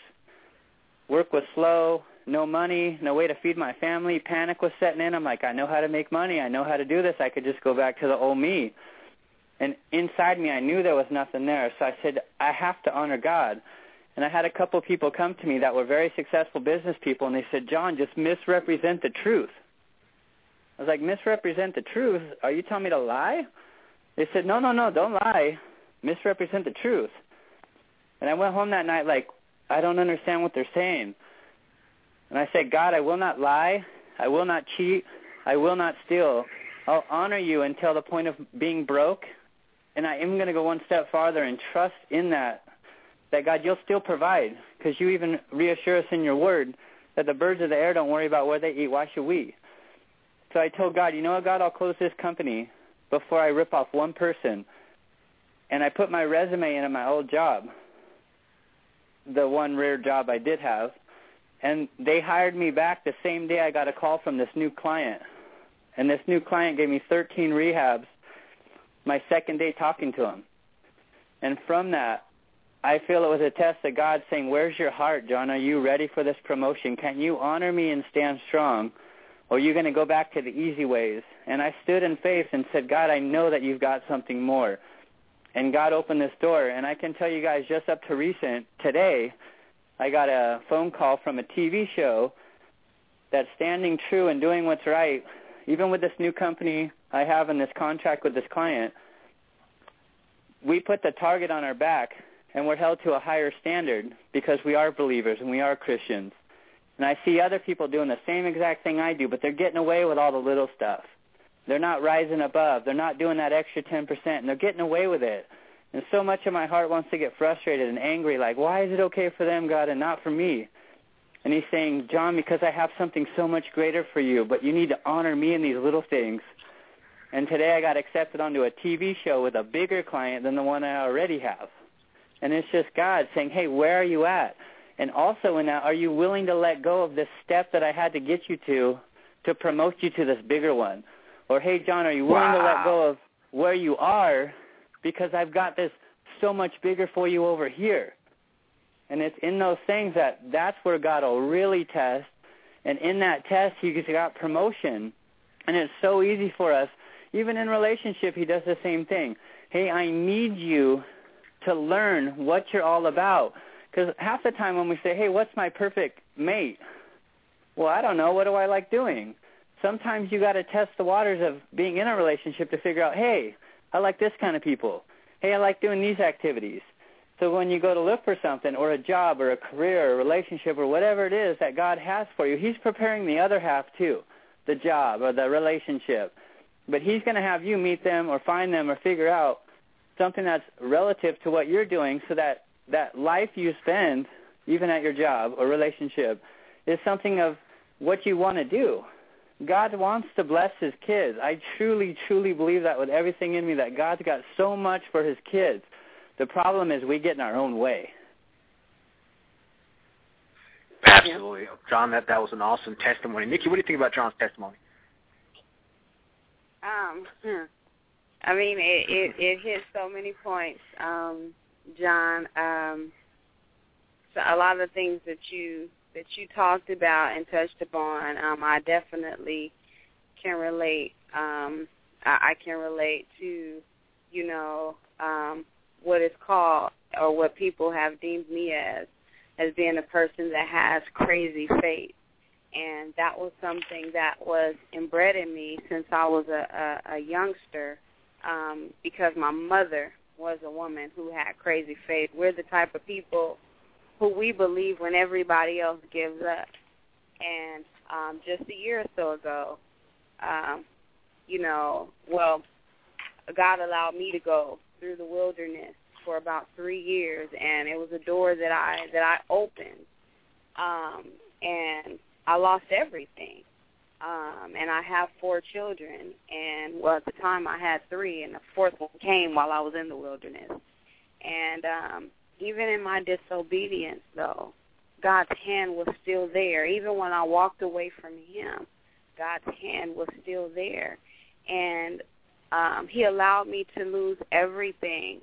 Work was slow, no money, no way to feed my family. Panic was setting in. I'm like, I know how to make money. I know how to do this. I could just go back to the old me. And inside me, I knew there was nothing there. So I said, I have to honor God. And I had a couple people come to me that were very successful business people, and they said, John, just misrepresent the truth. I was like, misrepresent the truth? Are you telling me to lie? They said, no, no, no, don't lie. Misrepresent the truth. And I went home that night like, I don't understand what they're saying. And I said, God, I will not lie. I will not cheat. I will not steal. I'll honor you until the point of being broke. And I am going to go one step farther and trust in that, that God, you'll still provide, because you even reassure us in your word that the birds of the air don't worry about where they eat. Why should we? So I told God, you know what, God, I'll close this company before I rip off one person. And I put my resume in at my old job, the one rare job I did have, and they hired me back the same day I got a call from this new client. And this new client gave me thirteen rehabs my second day talking to him. And from that, I feel it was a test of God saying, where's your heart, John? Are you ready for this promotion? Can you honor me and stand strong? Or are you going to go back to the easy ways? And I stood in faith and said, God, I know that you've got something more. And God opened this door. And I can tell you guys, just up to recent, today, I got a phone call from a T V show that's standing true and doing what's right. Even with this new company I have in this contract with this client, we put the target on our back, and we're held to a higher standard because we are believers and we are Christians. And I see other people doing the same exact thing I do, but they're getting away with all the little stuff. They're not rising above. They're not doing that extra ten percent, and they're getting away with it. And so much of my heart wants to get frustrated and angry, like, why is it okay for them, God, and not for me? And he's saying, John, because I have something so much greater for you, but you need to honor me in these little things. And today I got accepted onto a T V show with a bigger client than the one I already have. And it's just God saying, hey, where are you at? And also in that, are you willing to let go of this step that I had to get you to to promote you to this bigger one? Or, hey, John, are you willing wow. to let go of where you are because I've got this so much bigger for you over here? And it's in those things that that's where God will really test. And in that test, he got promotion. And it's so easy for us. Even in relationship, he does the same thing. Hey, I need you to learn what you're all about. Because half the time when we say, hey, what's my perfect mate? Well, I don't know. What do I like doing? Sometimes you got to test the waters of being in a relationship to figure out, hey, I like this kind of people. Hey, I like doing these activities. So when you go to look for something or a job or a career or a relationship or whatever it is that God has for you, he's preparing the other half too, the job or the relationship. But he's going to have you meet them or find them or figure out something that's relative to what you're doing so that that life you spend, even at your job or relationship, is something of what you want to do. God wants to bless his kids. I truly, truly believe that with everything in me, that God's got so much for his kids. The problem is we get in our own way. Absolutely. John, that, that was an awesome testimony. Nikki, what do you think about John's testimony? Um, hmm. I mean, it, it, it hit so many points, um, John. Um, so a lot of the things that you that you talked about and touched upon, um, I definitely can relate. Um, I, I can relate to, you know, um, what is called or what people have deemed me as, as being a person that has crazy faith. And that was something that was inbred in me since I was a, a, a youngster, um, because my mother was a woman who had crazy faith. We're the type of people who we believe when everybody else gives up. And um, just a year or so ago, um, you know, well, God allowed me to go through the wilderness for about three years, and it was a door that I that I opened, um, and I lost everything. Um, and I have four children, and well, at the time I had three, and the fourth one came while I was in the wilderness. And um, even in my disobedience, though, God's hand was still there. Even when I walked away from him, God's hand was still there. And um, he allowed me to lose everything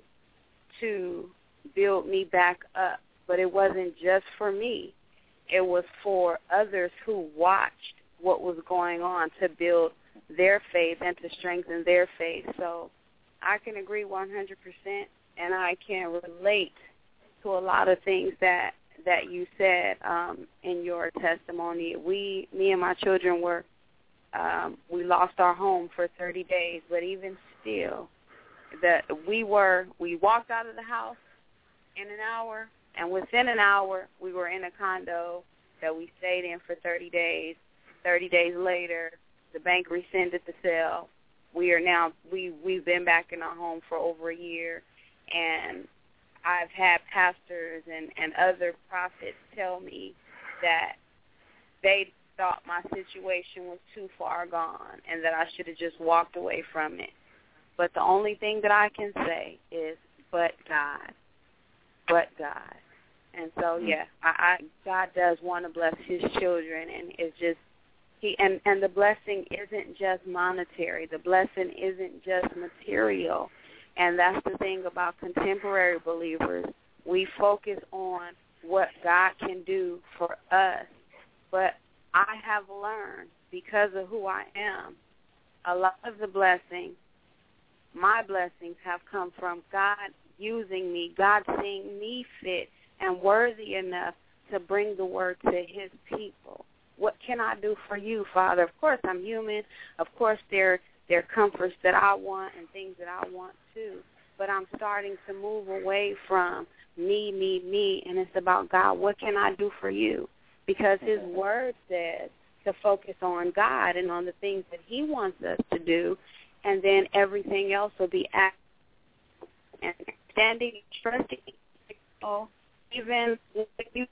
to build me back up. But it wasn't just for me. It was for others who watched what was going on to build their faith and to strengthen their faith. So I can agree one hundred percent, and I can relate to a lot of things that, that you said um, in your testimony. We, me and my children were, um, we lost our home for thirty days, but even still, that we were, we walked out of the house in an hour, and within an hour, we were in a condo that we stayed in for thirty days. thirty days later, the bank rescinded the sale. We are now, we, we've been back in our home for over a year, and I've had pastors and, and other prophets tell me that they thought my situation was too far gone and that I should have just walked away from it. But the only thing that I can say is, but God, but God. And so, yeah, I, I God does want to bless his children, and it's just, he and, and the blessing isn't just monetary. The blessing isn't just material. And that's the thing about contemporary believers. We focus on what God can do for us. But I have learned, because of who I am, a lot of the blessing, my blessings have come from God using me, God seeing me fit and worthy enough to bring the word to his people. What can I do for you, Father? Of course, I'm human. Of course, there, there are comforts that I want and things that I want too. But I'm starting to move away from me, me, me, and it's about, God, what can I do for you? Because his word says to focus on God and on the things that he wants us to do, and then everything else will be act and standing, trusting people, even if you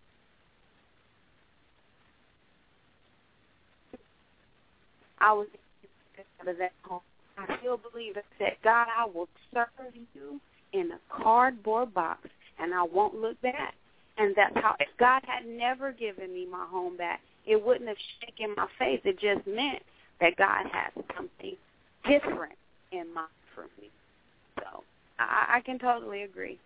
I was out of that home. I still believe it said, God, I will serve you in a cardboard box, and I won't look back. And that's how, if God had never given me my home back, it wouldn't have shaken my faith. It just meant that God had something different in mind for me. So I, I can totally agree.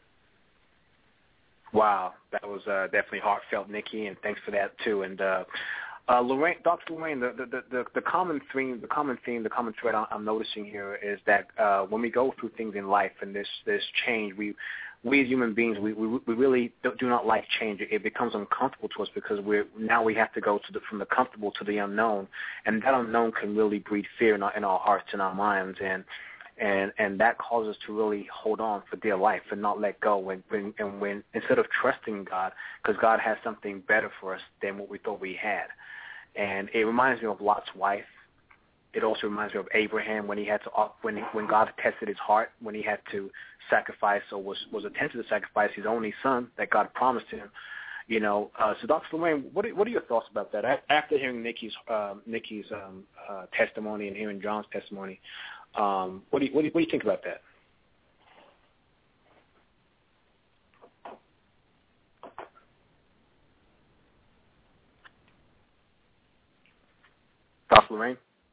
Wow, that was uh, definitely heartfelt, Nikki, and thanks for that too. And uh, uh, Lorraine, Doctor Lorraine, the, the the the common theme, the common theme, the common thread I'm noticing here is that uh, when we go through things in life and this this change, we we as human beings, we we, we really do not like change. It becomes uncomfortable to us because we're now we have to go to the, from the comfortable to the unknown, and that unknown can really breed fear in our, in our hearts and our minds, and and and that causes us to really hold on for dear life and not let go. When, when and when instead of trusting God, because God has something better for us than what we thought we had. And it reminds me of Lot's wife. It also reminds me of Abraham when he had to when when God tested his heart, when he had to sacrifice or was was attempted to sacrifice his only son that God promised him. You know, uh, so Doctor Lorraine, what are, what are your thoughts about that? After hearing Nikki's uh, Nikki's um, uh, testimony and hearing John's testimony, um, what do you what do you, what do you think about that? Doctor Lorraine?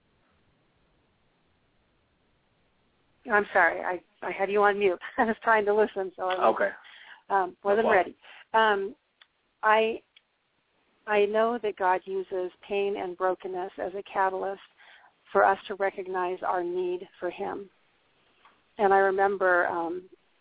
I'm sorry, I, I had you on mute. I was trying to listen, so I was, okay. um, wasn't no ready. Um, I I know that God uses pain and brokenness as a catalyst for us to recognize our need for Him. And I remember um,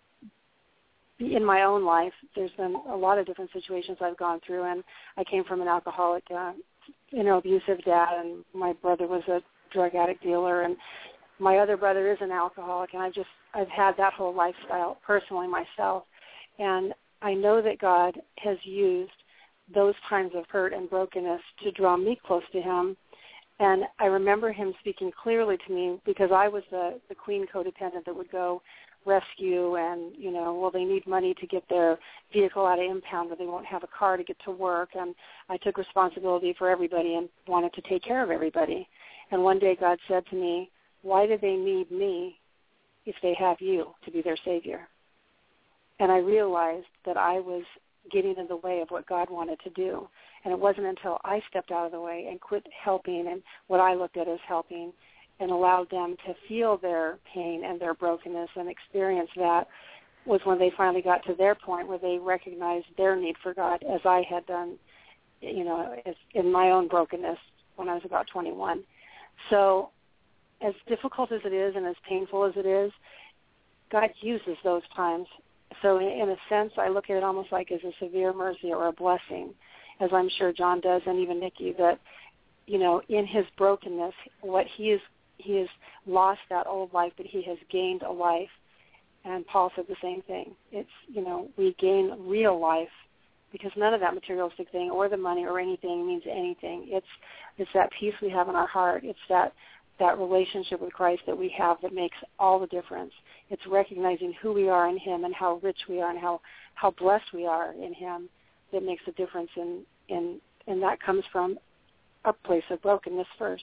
in my own life, there's been a lot of different situations I've gone through, and I came from an alcoholic, uh, you know, abusive dad, and my brother was a drug addict dealer, and my other brother is an alcoholic, and I've just, I've had that whole lifestyle personally myself. And I know that God has used those times of hurt and brokenness to draw me close to Him. And I remember Him speaking clearly to me because I was the, the queen codependent that would go rescue and, you know, well, they need money to get their vehicle out of impound or they won't have a car to get to work. And I took responsibility for everybody and wanted to take care of everybody. And one day God said to me, why do they need me if they have you to be their Savior? And I realized that I was getting in the way of what God wanted to do. And it wasn't until I stepped out of the way and quit helping and what I looked at as helping and allowed them to feel their pain and their brokenness and experience that was when they finally got to their point where they recognized their need for God as I had done, you know, as in my own brokenness when I was about twenty-one. So as difficult as it is and as painful as it is, God uses those times. So in a sense, I look at it almost like as a severe mercy or a blessing, as I'm sure John does and even Nikki, that, you know, in his brokenness, what he is, he has lost that old life, but he has gained a life. And Paul said the same thing. It's, you know, we gain real life because none of that materialistic thing or the money or anything means anything. It's it's that peace we have in our heart. It's that that relationship with Christ that we have that makes all the difference. It's recognizing who we are in Him and how rich we are and how, how blessed we are in Him that makes a difference, in, in, and that comes from a place of brokenness first.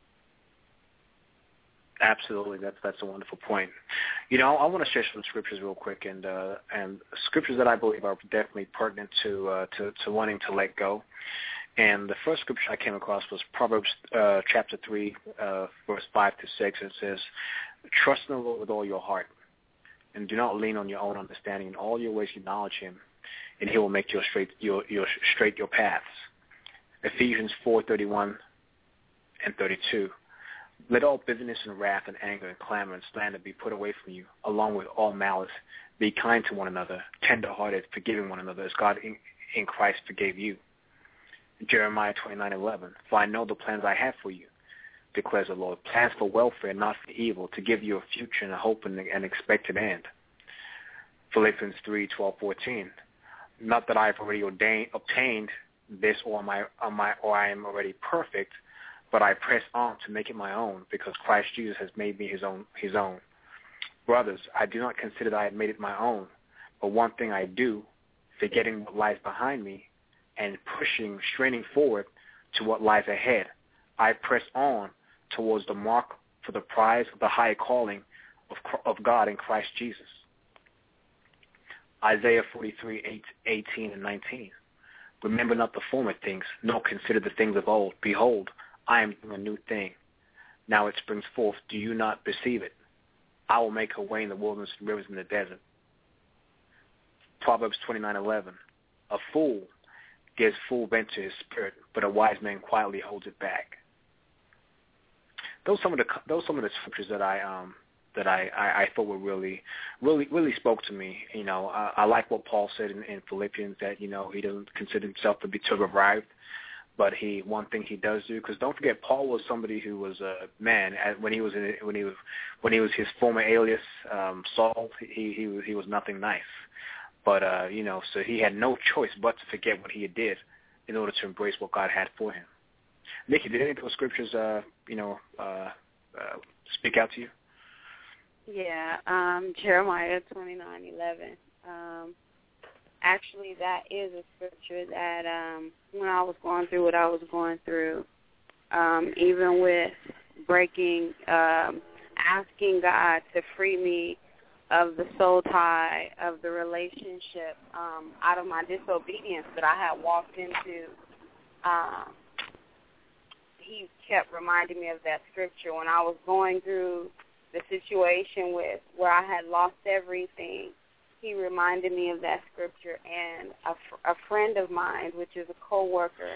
Absolutely, that's that's a wonderful point. You know, I want to share some scriptures real quick, and uh, and scriptures that I believe are definitely pertinent to uh, to, to wanting to let go. And the first scripture I came across was Proverbs uh, chapter three, uh, verse five to six. It says, "Trust in the Lord with all your heart, and do not lean on your own understanding. In all your ways acknowledge Him, and He will make your straight your your straight your paths." Ephesians four thirty-one and thirty-two. "Let all bitterness and wrath and anger and clamor and slander be put away from you, along with all malice. Be kind to one another, tender-hearted, forgiving one another, as God in, in Christ forgave you." Jeremiah twenty-nine eleven. "For I know the plans I have for you, declares the Lord, plans for welfare, not for evil, to give you a future and a hope and an expected end." Philippians three twelve fourteen. "Not that I have already ordained, obtained this or, my, or, my, or I am already perfect, but I press on to make it my own, because Christ Jesus has made me his own. His own. Brothers, I do not consider that I have made it my own, but one thing I do, forgetting what lies behind me, and pushing, straining forward to what lies ahead, I press on towards the mark for the prize of the high calling of, of God in Christ Jesus." Isaiah forty-three eighteen and nineteen. "Remember not the former things, nor consider the things of old. Behold, I am doing a new thing. Now it springs forth. Do you not perceive it? I will make a way in the wilderness and rivers in the desert." Proverbs twenty-nine eleven. "A fool gives full vent to his spirit, but a wise man quietly holds it back." Those some of the those some of the scriptures that I um that I, I, I thought were really really really spoke to me. You know, I, I like what Paul said in, in Philippians, that, you know, he doesn't consider himself to be too arrived, but he one thing he does do, because don't forget, Paul was somebody who was a man when he was in, when he was when he was his former alias um, Saul. He he was, he was nothing nice. But, uh, you know, so he had no choice but to forget what he did in order to embrace what God had for him. Nikki, did any of those scriptures, uh, you know, uh, uh, speak out to you? Yeah, um, Jeremiah twenty-nine eleven. Um, actually, that is a scripture that um, when I was going through what I was going through, um, even with breaking, um, asking God to free me of the soul tie of the relationship um, out of my disobedience that I had walked into, um, he kept reminding me of that scripture when I was going through the situation with where I had lost everything. He reminded me of that scripture, and a, fr- a friend of mine, which is a coworker,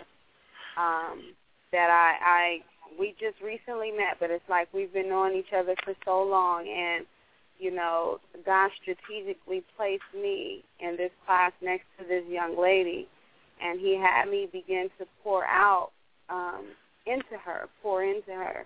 um, that I, I we just recently met, but it's like we've been knowing each other for so long, and you know, God strategically placed me in this class next to this young lady, and he had me begin to pour out um, into her, pour into her,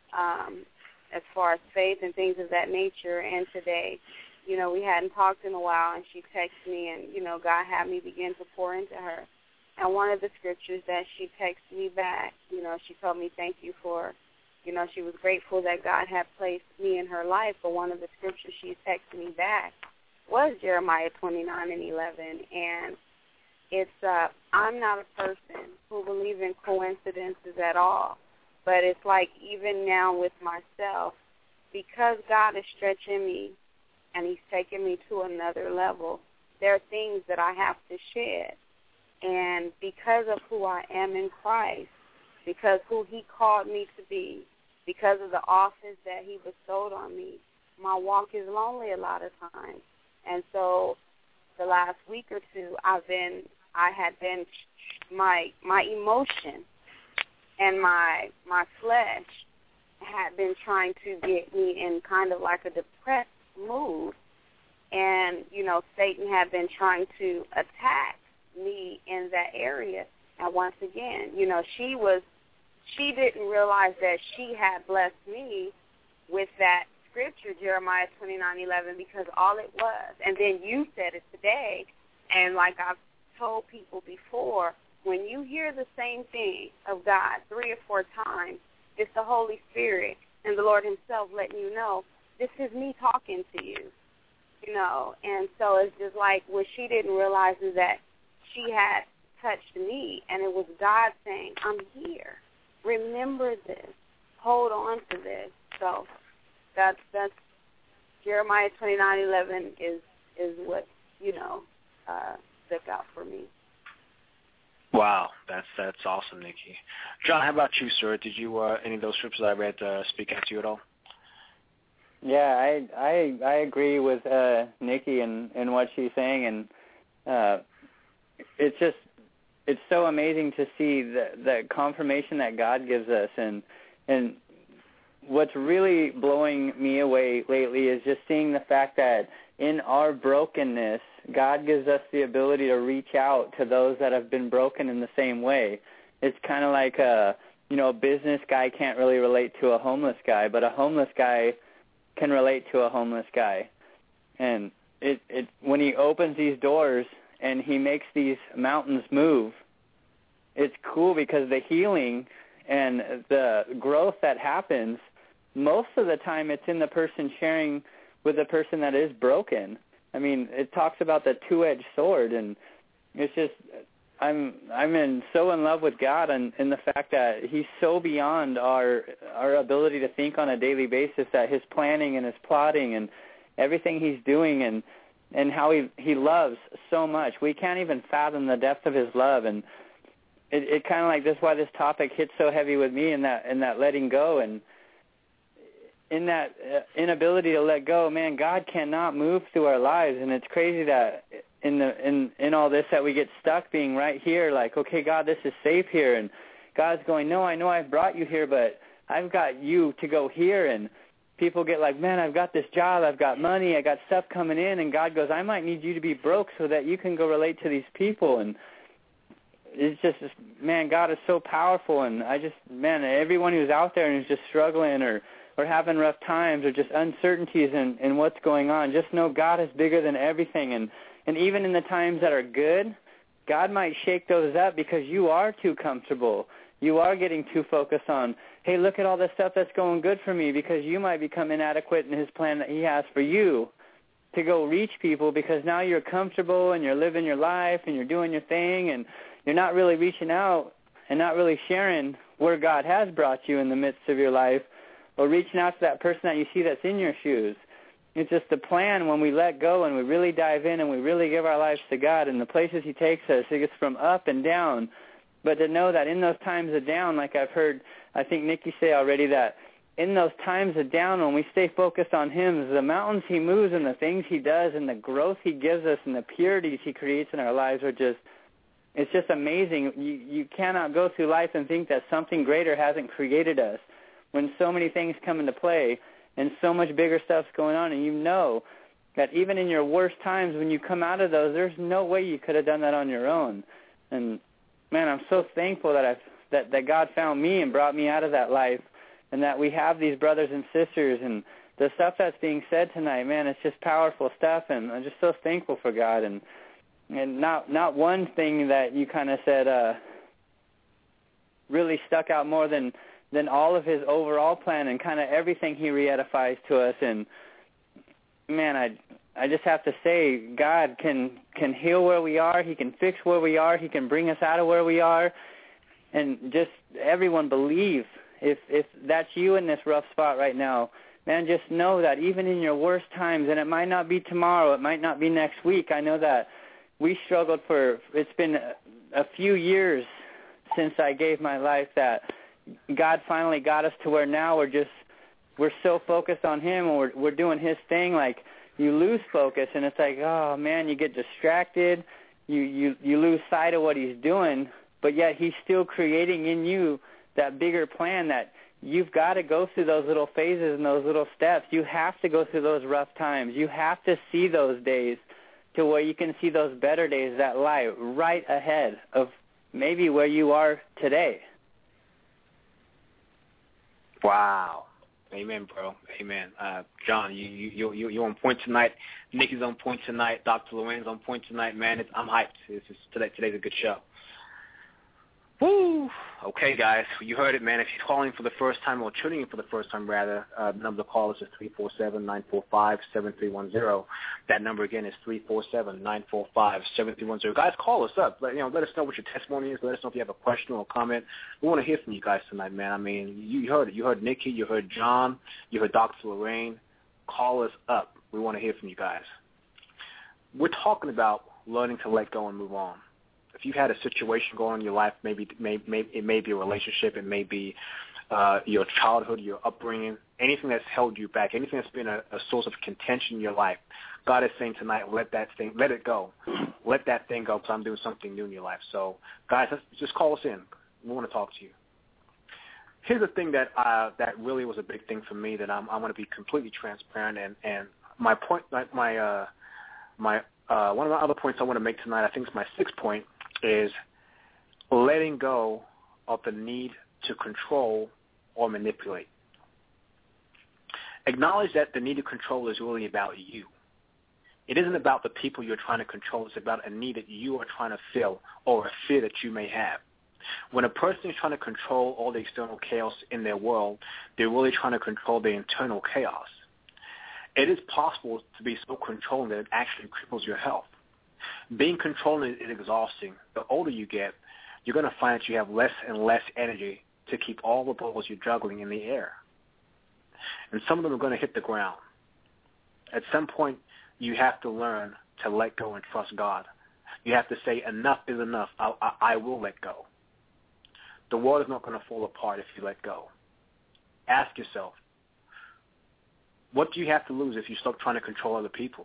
um, as far as faith and things of that nature. And today, you know, we hadn't talked in a while, and she texted me, and, you know, God had me begin to pour into her. And one of the scriptures that she texted me back, you know, she told me thank you for, you know, she was grateful that God had placed me in her life, but one of the scriptures she texted me back was Jeremiah twenty-nine and eleven, and it's, uh, I'm not a person who believes in coincidences at all, but it's like even now with myself, because God is stretching me and he's taking me to another level, there are things that I have to shed, and because of who I am in Christ, because who he called me to be, because of the office that he bestowed on me, my walk is lonely a lot of times. And so the last week or two, I've been, I had been, my my emotion and my my flesh had been trying to get me in kind of like a depressed mood. And, you know, Satan had been trying to attack me in that area. And once again, you know, she was, she didn't realize that she had blessed me with that scripture, Jeremiah twenty-nine eleven, because all it was, and then you said it today, and like I've told people before, when you hear the same thing of God three or four times, it's the Holy Spirit and the Lord himself letting you know, this is me talking to you, you know. And so it's just like what she didn't realize is that she had touched me, and it was God saying, I'm here. Remember this. Hold on to this. So that's that's Jeremiah twenty-nine eleven is is what, you know, uh, stuck out for me. Wow, that's that's awesome, Nikki. John, how about you, sir? Did you uh, any of those scriptures I read uh, speak out to you at all? Yeah, I I I agree with uh, Nikki and and what she's saying, and uh, it's just it's so amazing to see the the confirmation that God gives us, and and what's really blowing me away lately is just seeing the fact that in our brokenness, God gives us the ability to reach out to those that have been broken in the same way. It's kind of like a, you know, a business guy can't really relate to a homeless guy, but a homeless guy can relate to a homeless guy. And it, it when he opens these doors and he makes these mountains move, it's cool because the healing and the growth that happens, most of the time it's in the person sharing with the person that is broken. I mean, it talks about the two-edged sword, and it's just I'm I'm in so in love with God and, and the fact that he's so beyond our our ability to think on a daily basis, that his planning and his plotting and everything he's doing and and how he he loves so much. We can't even fathom the depth of his love, and it, it kind of like this is why this topic hits so heavy with me in that in that letting go and in that uh, inability to let go. Man, God cannot move through our lives, and it's crazy that in the in in all this that we get stuck being right here, like, okay, God, this is safe here, and God's going, no, I know I've brought you here, but I've got you to go here. And people get like, man, I've got this job, I've got money, I got stuff coming in, and God goes, I might need you to be broke so that you can go relate to these people. And it's just, man, God is so powerful, and I just, man, everyone who's out there and is just struggling or or having rough times or just uncertainties in, in what's going on, just know God is bigger than everything. And, and even in the times that are good, God might shake those up because you are too comfortable. You are getting too focused on, hey, look at all this stuff that's going good for me, because you might become inadequate in his plan that he has for you. to go reach people because now you're comfortable and you're living your life and you're doing your thing and you're not really reaching out and not really sharing where God has brought you in the midst of your life or reaching out to that person that you see that's in your shoes. It's just the plan when we let go and we really dive in and we really give our lives to God and the places he takes us, it gets from up and down. But to know that in those times of down, like I've heard, I think Nikki say already, that in those times of down when we stay focused on him, the mountains he moves and the things he does and the growth he gives us and the purities he creates in our lives are just, it's just amazing. You, you cannot go through life and think that something greater hasn't created us when so many things come into play and so much bigger stuff's going on, and you know that even in your worst times when you come out of those, there's no way you could have done that on your own. And man, I'm so thankful that I've, that, that God found me and brought me out of that life and that we have these brothers and sisters. And the stuff that's being said tonight, man, it's just powerful stuff, and I'm just so thankful for God. And and not not one thing that you kind of said uh, really stuck out more than, than all of his overall plan and kind of everything he re-edifies to us. And, man, I I just have to say, God can, can heal where we are. He can fix where we are. He can bring us out of where we are. And just everyone believe, if if that's you in this rough spot right now, man, just know that even in your worst times, and it might not be tomorrow, it might not be next week. I know that we struggled for, it's been a, a few years since I gave my life that God finally got us to where now we're just, we're so focused on him and we're, we're doing his thing. Like, you lose focus, and it's like, oh, man, you get distracted. You, you, you lose sight of what he's doing, but yet he's still creating in you that bigger plan that you've got to go through those little phases and those little steps. You have to go through those rough times. You have to see those days to where you can see those better days that lie right ahead of maybe where you are today. Wow. Amen, bro. Amen. Uh, John, you you you you're on point tonight. Nikki's on point tonight. Doctor Loren's on point tonight. Man, it's, I'm hyped. This is today. Today's a good show. Woo! Okay, guys, you heard it, man. If you're calling for the first time or tuning in for the first time, rather, uh, the number to call us is three four seven, nine four five, seven three one zero. That number again is three four seven, nine four five, seven three one zero. Guys, call us up. Let, you know, let us know what your testimony is. Let us know if you have a question or a comment. We want to hear from you guys tonight, man. I mean, you heard it. You heard Nikki. You heard John. You heard Doctor Lorraine. Call us up. We want to hear from you guys. We're talking about learning to let go and move on. If you've had a situation going on in your life, maybe, maybe, maybe it may be a relationship, it may be uh, your childhood, your upbringing, anything that's held you back, anything that's been a, a source of contention in your life, God is saying tonight, let that thing, let it go. Let that thing go because I'm doing something new in your life. So, guys, let's, just call us in. We want to talk to you. Here's the thing that uh, that really was a big thing for me that I'm, I'm going to be completely transparent, and, and my point, my, my, uh, my uh, one of my other points I want to make tonight, I think it's my sixth point, is letting go of the need to control or manipulate. Acknowledge that the need to control is really about you. It isn't about the people you're trying to control. It's about a need that you are trying to fill or a fear that you may have. When a person is trying to control all the external chaos in their world, they're really trying to control the internal chaos. It is possible to be so controlling that it actually cripples your health. Being controlling is exhausting. The older you get, you're going to find that you have less and less energy to keep all the balls you're juggling in the air. And some of them are going to hit the ground. At some point, you have to learn to let go and trust God. You have to say, enough is enough. I, I, I will let go. The world is not going to fall apart if you let go. Ask yourself, what do you have to lose if you stop trying to control other people?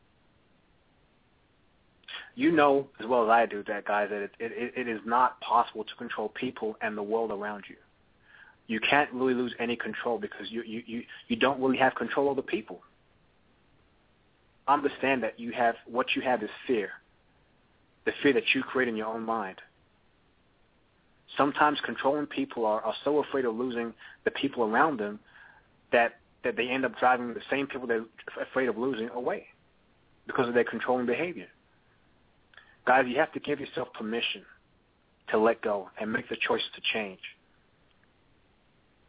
You know as well as I do that, guys, that it, it, it is not possible to control people and the world around you. You can't really lose any control because you, you, you, you don't really have control over people. Understand that you have what you have is fear, the fear that you create in your own mind. Sometimes controlling people are, are so afraid of losing the people around them that, that they end up driving the same people they're afraid of losing away because of their controlling behavior. Guys, you have to give yourself permission to let go and make the choice to change.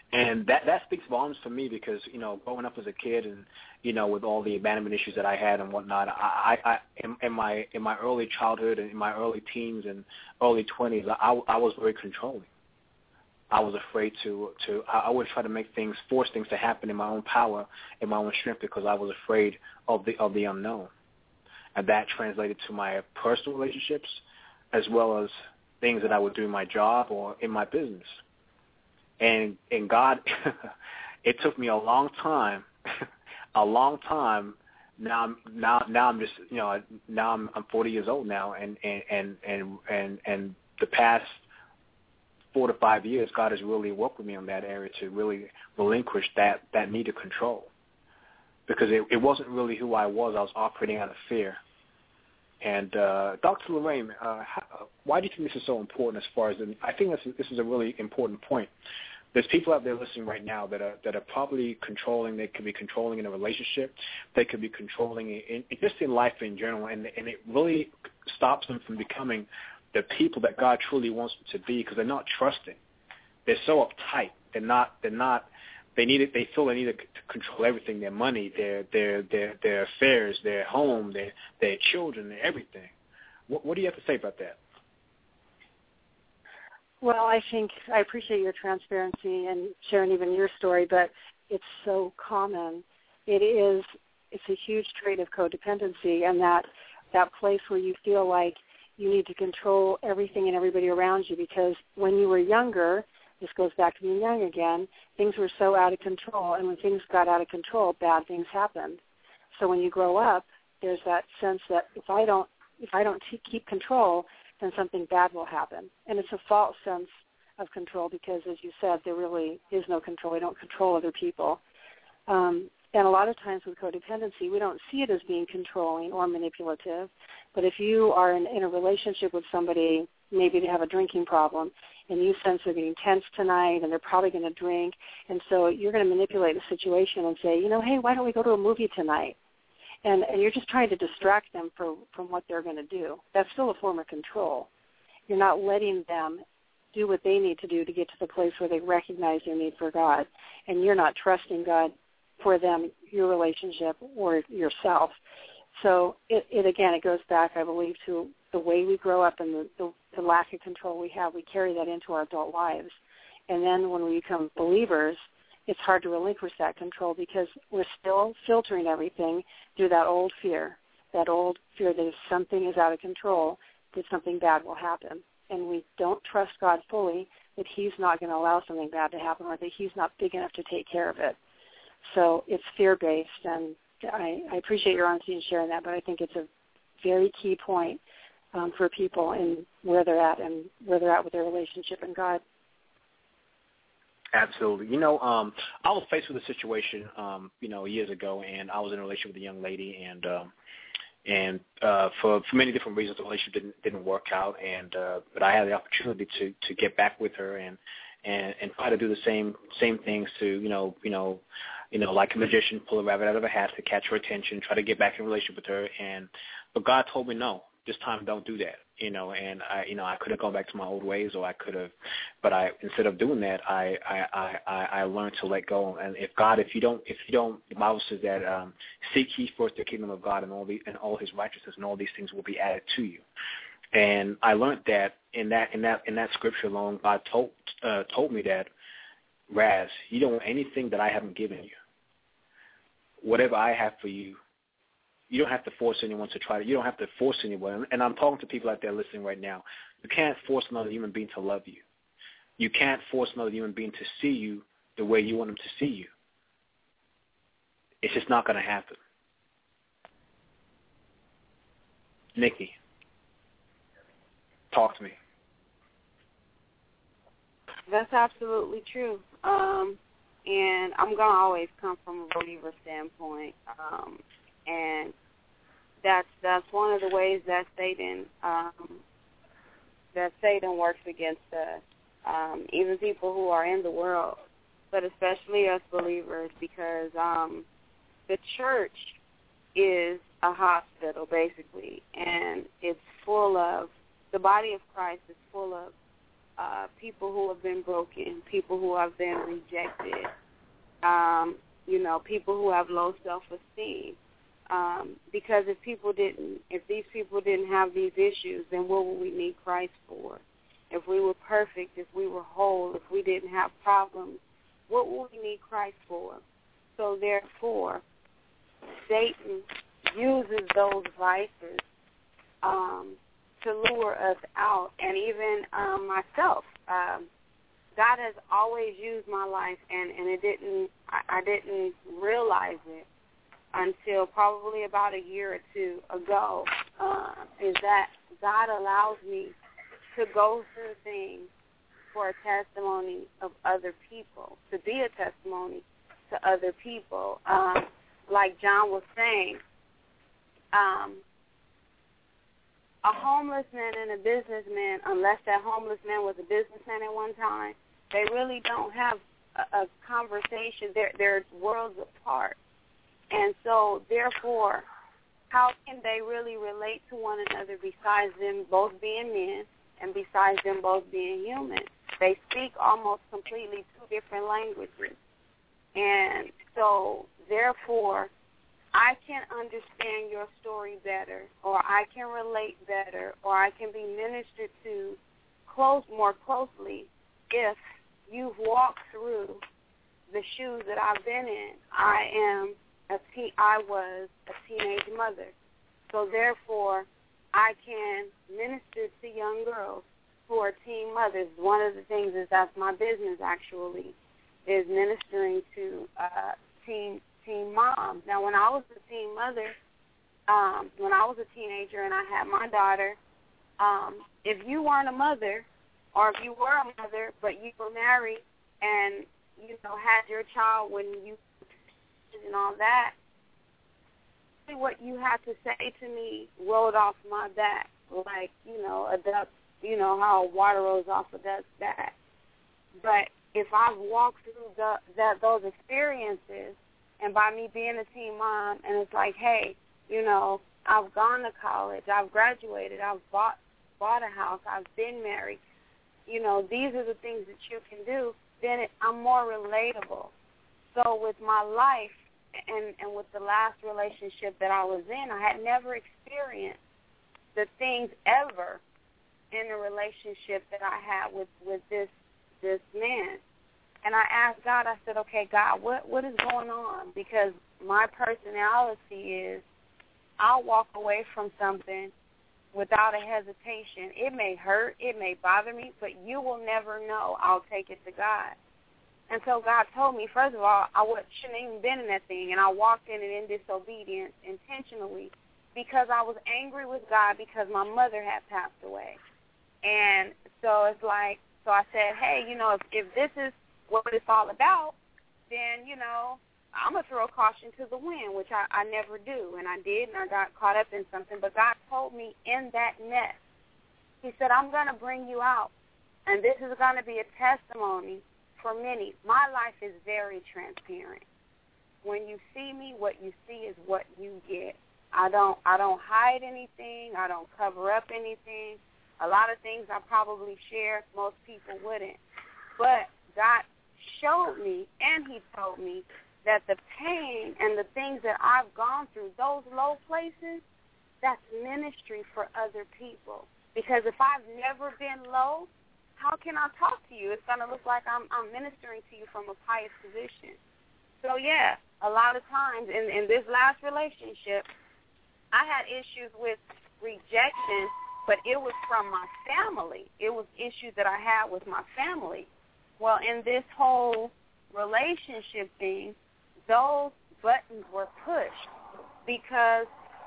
And that, that speaks volumes for me because, you know, growing up as a kid and, you know, with all the abandonment issues that I had and whatnot, I, I, I in, in my in my early childhood and in my early teens and early twenties, I, I was very controlling. I was afraid to, to I, I would try to make things, force things to happen in my own power, in my own strength because I was afraid of the of the unknown. And that translated to my personal relationships as well as things that I would do in my job or in my business. And and God, it took me a long time, a long time. Now I'm now now I'm just you know now I'm I'm forty years old now, and and and and and, and the past four to five years, God has really worked with me on that area to really relinquish that that need to control, because it, it wasn't really who I was. I was operating out of fear. And uh, Doctor Lorraine, uh, how, why do you think this is so important? As far as the, I think this is, this is a really important point. There's people out there listening right now that are that are probably controlling. They could be controlling in a relationship. They could be controlling in, in, just in life in general, and and it really stops them from becoming the people that God truly wants them to be because they're not trusting. They're so uptight. They're not. They're not. They need it. They feel they need to control everything: their money, their their their their affairs, their home, their their children, their everything. What, what do you have to say about that? Well, I think I appreciate your transparency and sharing even your story, but it's so common. It is. It's a huge trait of codependency, and that that place where you feel like you need to control everything and everybody around you because when you were younger. This goes back to being young again. Things were so out of control, and when things got out of control, bad things happened. So when you grow up, there's that sense that if I don't, if I don't t- keep control, then something bad will happen. And it's a false sense of control because, as you said, there really is no control. We don't control other people. Um, and a lot of times with codependency, we don't see it as being controlling or manipulative. But if you are in, in a relationship with somebody, maybe they have a drinking problem, and you sense they're getting tense tonight and they're probably going to drink, and so you're going to manipulate the situation and say, you know, hey, why don't we go to a movie tonight? And, and you're just trying to distract them from, from what they're going to do. That's still a form of control. You're not letting them do what they need to do to get to the place where they recognize their need for God, and you're not trusting God for them, your relationship, or yourself. So it, it again, it goes back, I believe, to the way we grow up and the, the, the lack of control we have. We carry that into our adult lives. And then when we become believers, it's hard to relinquish that control because we're still filtering everything through that old fear, that old fear that if something is out of control, that something bad will happen. And we don't trust God fully that he's not going to allow something bad to happen or that he's not big enough to take care of it. So it's fear-based, and I, I appreciate your honesty in sharing that, but I think it's a very key point um, for people in where they're at and where they're at with their relationship and God. Absolutely. You know, um, I was faced with a situation, um, you know, years ago, and I was in a relationship with a young lady, and um, and uh, for for many different reasons, the relationship didn't didn't work out, and uh, but I had the opportunity to to get back with her and and and try to do the same same things to you know you know. you know, like a magician, pull a rabbit out of a hat to catch her attention, try to get back in a relationship with her. And but God told me, no, this time don't do that, you know. And I, you know, I could have gone back to my old ways, or I could have, but I instead of doing that, I, I, I, I learned to let go. And if God, if you don't, if you don't, the Bible says that um, seek ye first the kingdom of God and all the and all His righteousness, and all these things will be added to you. And I learned that in that in that in that scripture alone, God told uh, told me that, Raz, you don't want anything that I haven't given you. Whatever I have for you, you don't have to force anyone to try to. You don't have to force anyone. And I'm talking to people out there listening right now. You can't force another human being to love you. You can't force another human being to see you the way you want them to see you. It's just not going to happen. Nikki, talk to me. That's absolutely true. Um, and I'm going to always come from a believer standpoint. Um, and that's that's one of the ways that Satan um, that Satan works against us, um, even people who are in the world, but especially us believers, because um, the church is a hospital, basically, and it's full of, the body of Christ is full of uh, people who have been broken, people who have been rejected, um, you know, people who have low self-esteem. Um, because if people didn't, if these people didn't have these issues, then what would we need Christ for? If we were perfect, if we were whole, if we didn't have problems, what would we need Christ for? So therefore, Satan uses those vices um, to lure us out, and even um, myself. Um, God has always used my life, and, and it didn't. I, I didn't realize it until probably about a year or two ago, uh, is that God allows me to go through things for a testimony of other people, to be a testimony to other people. Um, like John was saying, um, a homeless man and a businessman, unless that homeless man was a businessman at one time, they really don't have a, a conversation. They're, they're worlds apart. And so, therefore, how can they really relate to one another besides them both being men and besides them both being human? They speak almost completely two different languages. And so, therefore, I can understand your story better, or I can relate better, or I can be ministered to close more closely if you've walked through the shoes that I've been in. I am a teen, I was a teenage mother. So therefore, I can minister to young girls who are teen mothers. One of the things is that's my business, actually, is ministering to uh, teen teen moms. Now, when I was a teen mother, um, when I was a teenager and I had my daughter, um, if you weren't a mother, or if you were a mother but you were married and, you know, had your child when you and all that, what you had to say to me rolled off my back, like, you know, a duck, you know, how water rolls off a duck's back. But if I've walked through the, that those experiences, and by me being a teen mom, and it's like, hey, you know, I've gone to college, I've graduated, I've bought bought a house, I've been married, you know, these are the things that you can do, then it, I'm more relatable. So with my life and, and with the last relationship that I was in, I had never experienced the things ever in a relationship that I had with, with this this man. And I asked God, I said, okay, God, what, what is going on? Because my personality is I'll walk away from something without a hesitation. It may hurt, it may bother me, but you will never know. I'll take it to God. And so God told me, first of all, I shouldn't even been in that thing, and I walked in it in disobedience intentionally because I was angry with God because my mother had passed away. And so it's like, so I said, hey, you know, if, if this is what it's all about, then, you know, I'm going to throw caution to the wind, which I, I never do. And I did, and I got caught up in something. But God told me in that mess, he said, I'm going to bring you out, and this is going to be a testimony for many. My life is very transparent. When you see me, what you see is what you get. I don't I don't hide anything. I don't cover up anything. A lot of things I probably share, most people wouldn't. But God showed me, and he told me, that the pain and the things that I've gone through, those low places, that's ministry for other people. Because if I've never been low, how can I talk to you? It's going to look like I'm, I'm ministering to you from a pious position. So, yeah, a lot of times in, in this last relationship, I had issues with rejection, but it was from my family. It was issues that I had with my family. Well, in this whole relationship thing, those buttons were pushed because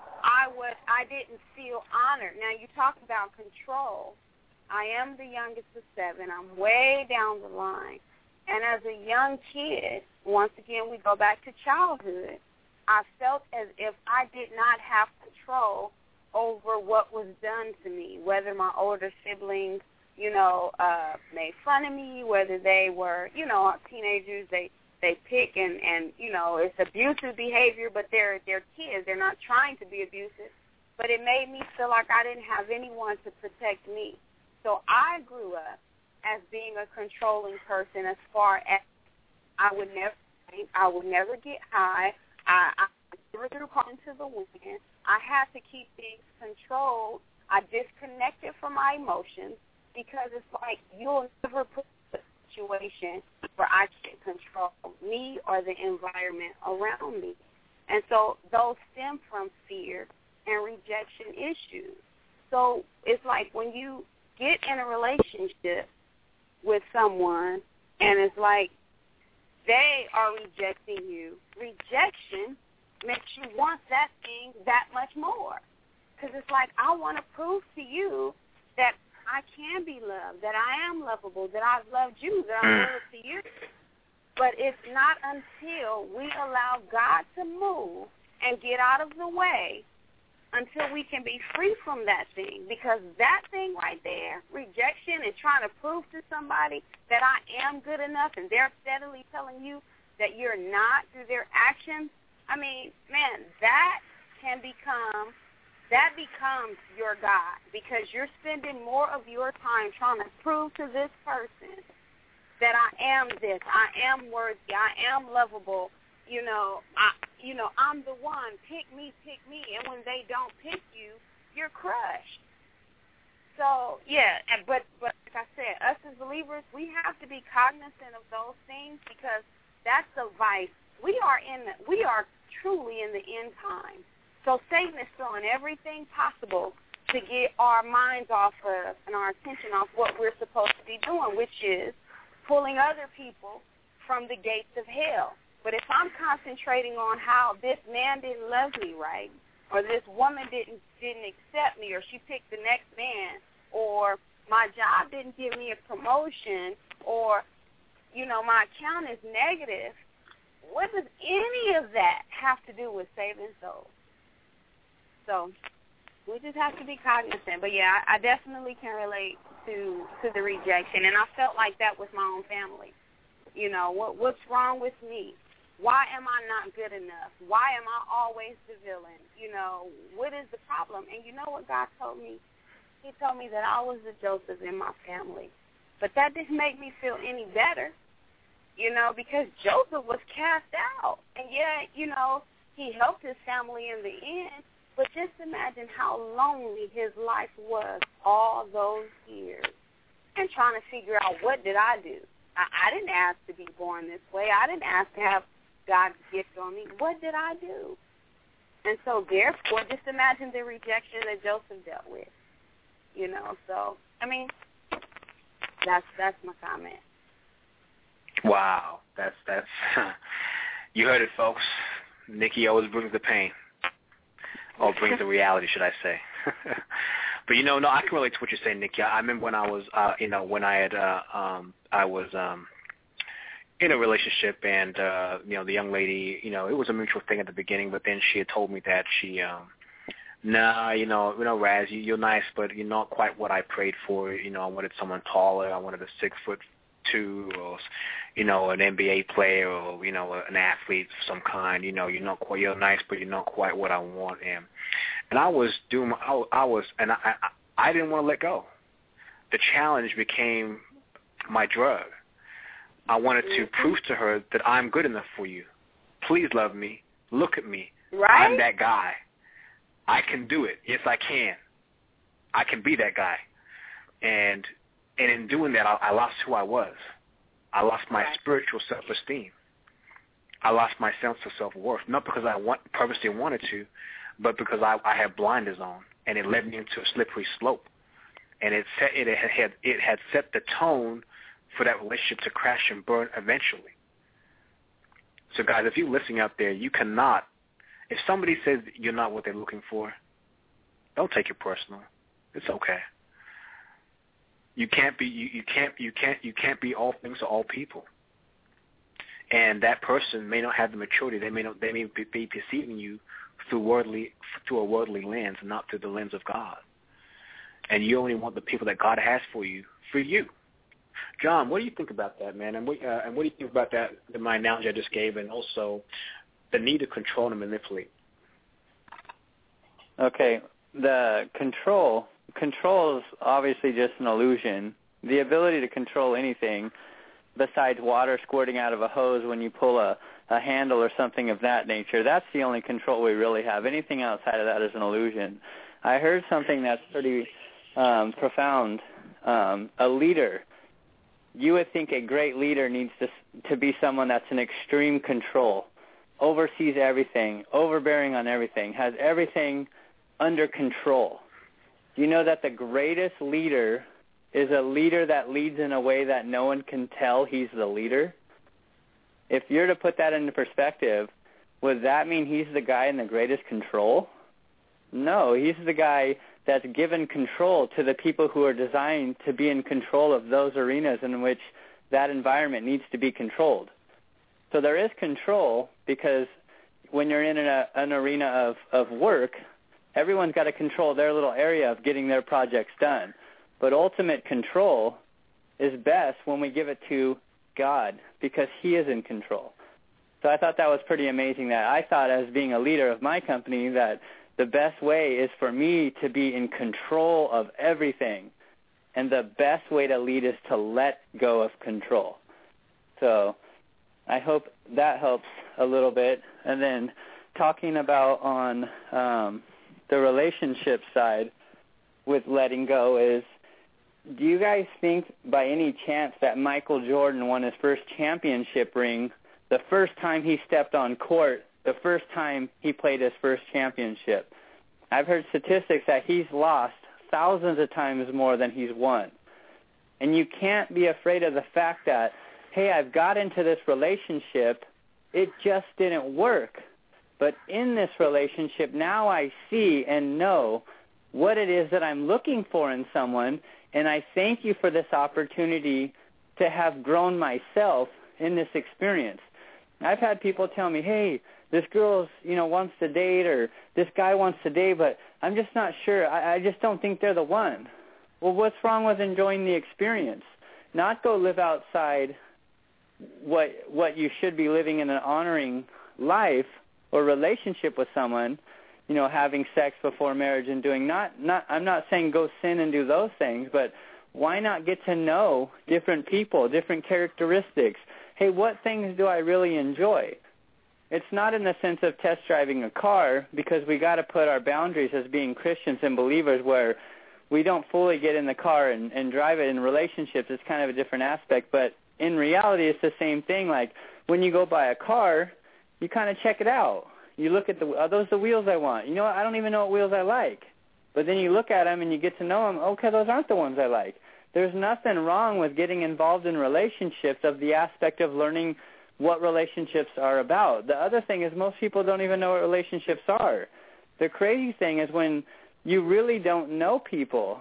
I would I didn't feel honored. Now, you talk about control. I am the youngest of seven. I'm way down the line. And as a young kid, once again, we go back to childhood, I felt as if I did not have control over what was done to me, whether my older siblings, you know, uh, made fun of me, whether they were, you know, teenagers, they they pick and, and, you know, it's abusive behavior, but they're, they're kids. They're not trying to be abusive. But it made me feel like I didn't have anyone to protect me. So I grew up as being a controlling person as far as I would never drink, I would never get high, I, I never threw caution to the wind. I had to keep things controlled. I disconnected from my emotions because it's like you'll never put a situation where I can control me or the environment around me. And so those stem from fear and rejection issues. So it's like when you get in a relationship with someone and it's like they are rejecting you, rejection makes you want that thing that much more. Because it's like, I want to prove to you that I can be loved, that I am lovable, that I've loved you, that I'm loyal to you. But it's not until we allow God to move and get out of the way until we can be free from that thing. Because that thing right there, rejection and trying to prove to somebody that I am good enough, and they're steadily telling you that you're not through their actions, I mean, man, that can become, that becomes your God, because you're spending more of your time trying to prove to this person that I am this, I am worthy, I am lovable, you know, I, you know, I'm the one, pick me, pick me, and when they don't pick you, you're crushed. So, yeah, but, but like I said, us as believers, we have to be cognizant of those things, because that's the vice. We are in, the, we are truly in the end time. So Satan is throwing everything possible to get our minds off of and our attention off what we're supposed to be doing, which is pulling other people from the gates of hell. But if I'm concentrating on how this man didn't love me right, or this woman didn't didn't accept me, or she picked the next man, or my job didn't give me a promotion, or, you know, my account is negative, what does any of that have to do with saving souls? So we just have to be cognizant. But, yeah, I, I definitely can relate to to the rejection, and I felt like that with my own family. You know, what what's wrong with me? Why am I not good enough? Why am I always the villain? You know, what is the problem? And you know what God told me? He told me that I was the Joseph in my family. But that didn't make me feel any better, you know, because Joseph was cast out. And yet, you know, he helped his family in the end. But just imagine how lonely his life was all those years and trying to figure out, what did I do? I, I didn't ask to be born this way. I didn't ask to have God's gift on me. What did I do? And so, therefore, just imagine the rejection that Joseph dealt with, you know. So, I mean, that's that's my comment. Wow, that's that's you heard it, folks. Nikki always brings the pain, or brings the reality, should I say? But you know, no, I can relate to what you're saying, Nikki. I remember when I was, uh, you know, when I had, uh, um, I was um, in a relationship, and uh, you know, the young lady, you know, it was a mutual thing at the beginning, but then she had told me that she, um, nah, you know, you know, Raz, you, you're nice, but you're not quite what I prayed for. You know, I wanted someone taller. I wanted a six foot two, or you know, an N B A player, or you know, an athlete of some kind. You know, you're not quite, you're nice, but you're not quite what I want. And and I was doing, I, I was, and I, I, I didn't want to let go. The challenge became my drug. I wanted to prove to her that I'm good enough for you. Please love me. Look at me. Right? I'm that guy. I can do it. Yes, I can. I can be that guy. And and in doing that, I, I lost who I was. I lost my right. spiritual self-esteem. I lost my sense of self-worth, not because I want, purposely wanted to, but because I, I had blinders on, and it led me into a slippery slope. And it set, it had it had set the tone for that relationship to crash and burn eventually. So, guys, if you're listening out there, you cannot. If somebody says you're not what they're looking for, don't take it personal. It's okay. You can't be. You, you can't. You can't. You can't be all things to all people. And that person may not have the maturity. They may not. They may be, be perceiving you through worldly, through a worldly lens, not through the lens of God. And you only want the people that God has for you, for you. John, what do you think about that, man? And what, uh, and what do you think about that, the, my analogy I just gave, and also the need to control and manipulate? Okay, the control, control is obviously just an illusion The ability to control anything besides water squirting out of a hose when you pull a, a handle or something of that nature, that's the only control we really have. Anything outside of that is an illusion. I heard something that's pretty um, profound. Um, a leader, you would think a great leader needs to, to be someone that's in extreme control, oversees everything, overbearing on everything, has everything under control. Do you know that the greatest leader is a leader that leads in a way that no one can tell he's the leader? If you're to put that into perspective, would that mean he's the guy in the greatest control? No, he's the guy that's given control to the people who are designed to be in control of those arenas in which that environment needs to be controlled. So there is control because when you're in an, an arena of, of work, everyone's got to control their little area of getting their projects done. But ultimate control is best when we give it to God because he is in control. So I thought that was pretty amazing that I thought as being a leader of my company that the best way is for me to be in control of everything. And the best way to lead is to let go of control. So I hope that helps a little bit. And then talking about on um, the relationship side with letting go is, do you guys think by any chance that Michael Jordan won his first championship ring the first time he stepped on court, the first time he played his first championship? I've heard statistics that he's lost thousands of times more than he's won. And you can't be afraid of the fact that, hey, I've got into this relationship, it just didn't work. But in this relationship, now I see and know what it is that I'm looking for in someone, and I thank you for this opportunity to have grown myself in this experience. I've had people tell me, hey, this girl, you know, wants to date, or this guy wants to date, but I'm just not sure. I, I just don't think they're the one. Well, what's wrong with enjoying the experience? Not go live outside what what you should be living in an honoring life or relationship with someone, you know, having sex before marriage and doing not, not, I'm not saying go sin and do those things, but why not get to know different people, different characteristics? Hey, what things do I really enjoy? It's not in the sense of test driving a car, because we got to put our boundaries as being Christians and believers where we don't fully get in the car and, and drive it. In relationships, it's kind of a different aspect, but in reality, it's the same thing. Like when you go buy a car, you kind of check it out. You look at the, are those the wheels I want? You know what? I don't even know what wheels I like. But then you look at them and you get to know them. Okay, those aren't the ones I like. There's nothing wrong with getting involved in relationships of the aspect of learning what relationships are about. The other thing is most people don't even know what relationships are. The crazy thing is when you really don't know people,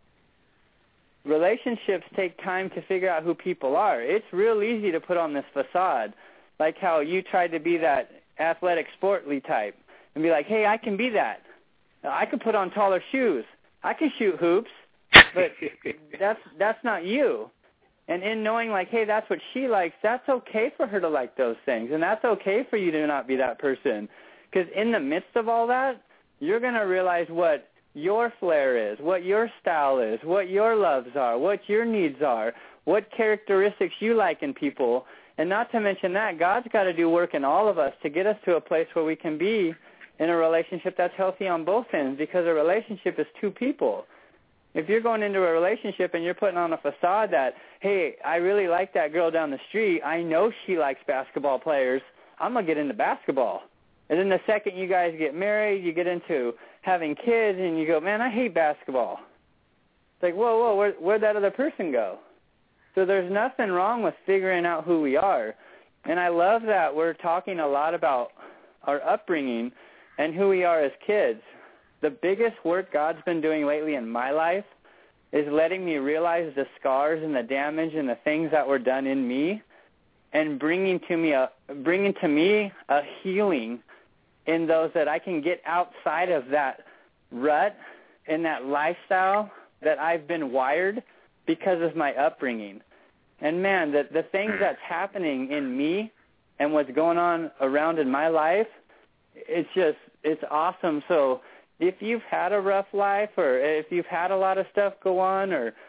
relationships take time to figure out who people are. It's real easy to put on this facade, like how you tried to be that athletic, sportly type and be like, hey, I can be that. I can put on taller shoes. I can shoot hoops, but that's that's not you. And in knowing, like, hey, that's what she likes, that's okay for her to like those things, and that's okay for you to not be that person. Because in the midst of all that, you're going to realize what your flair is, what your style is, what your loves are, what your needs are, what characteristics you like in people. And not to mention that, God's got to do work in all of us to get us to a place where we can be in a relationship that's healthy on both ends, because a relationship is two people. If you're going into a relationship and you're putting on a facade that, hey, I really like that girl down the street, I know she likes basketball players, I'm going to get into basketball. And then the second you guys get married, you get into having kids, and you go, man, I hate basketball. It's like, whoa, whoa, where, where'd that other person go? So there's nothing wrong with figuring out who we are. And I love that we're talking a lot about our upbringing and who we are as kids. The biggest work God's been doing lately in my life is letting me realize the scars and the damage and the things that were done in me, and bringing to me a bringing to me a healing in those that I can get outside of that rut and that lifestyle that I've been wired because of my upbringing. And man, the the things that's happening in me and what's going on around in my life, it's just it's awesome. So if you've had a rough life, or if you've had a lot of stuff go on, or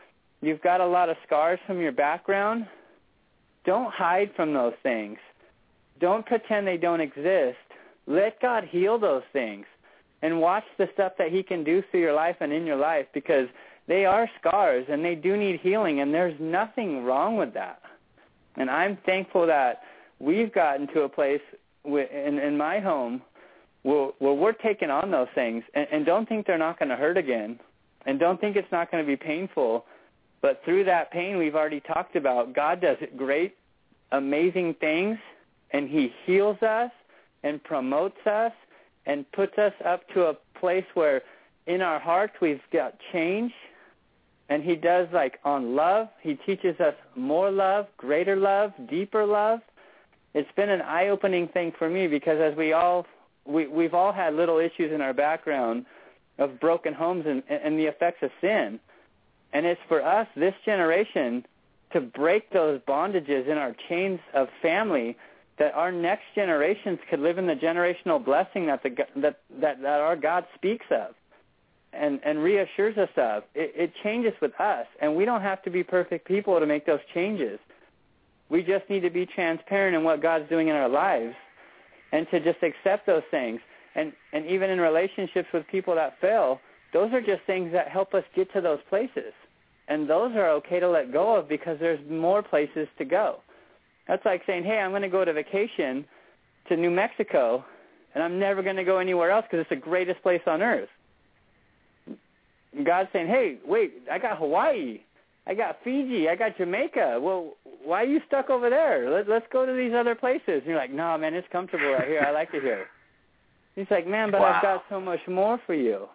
you've got a lot of scars from your background, don't hide from those things. Don't pretend they don't exist. Let God heal those things and watch the stuff that he can do through your life and in your life, because they are scars and they do need healing, and there's nothing wrong with that. And I'm thankful that we've gotten to a place in, in my home where, where we're taking on those things and, and don't think they're not going to hurt again, and don't think it's not going to be painful. But through that pain we've already talked about, God does great, amazing things, and he heals us and promotes us and puts us up to a place where in our hearts we've got change. And he does, like, on love. He teaches us more love, greater love, deeper love. It's been an eye-opening thing for me, because as we all, we, we've all had little issues in our background of broken homes and, and the effects of sin. And it's for us, this generation, to break those bondages in our chains of family, that our next generations could live in the generational blessing that, the, that, that, that our God speaks of. And, and reassures us of. It, it changes with us, and we don't have to be perfect people to make those changes. We just need to be transparent in what God's doing in our lives and to just accept those things. And, and even in relationships with people that fail, those are just things that help us get to those places. And those are okay to let go of, because there's more places to go. That's like saying, hey, I'm going to go to vacation to New Mexico, and I'm never going to go anywhere else because it's the greatest place on earth. God's saying, hey, wait, I got Hawaii, I got Fiji, I got Jamaica. Well, why are you stuck over there? Let, let's go to these other places. And you're like, no, man, it's comfortable right here. I like it here. He's like, man, but wow. I've got so much more for you.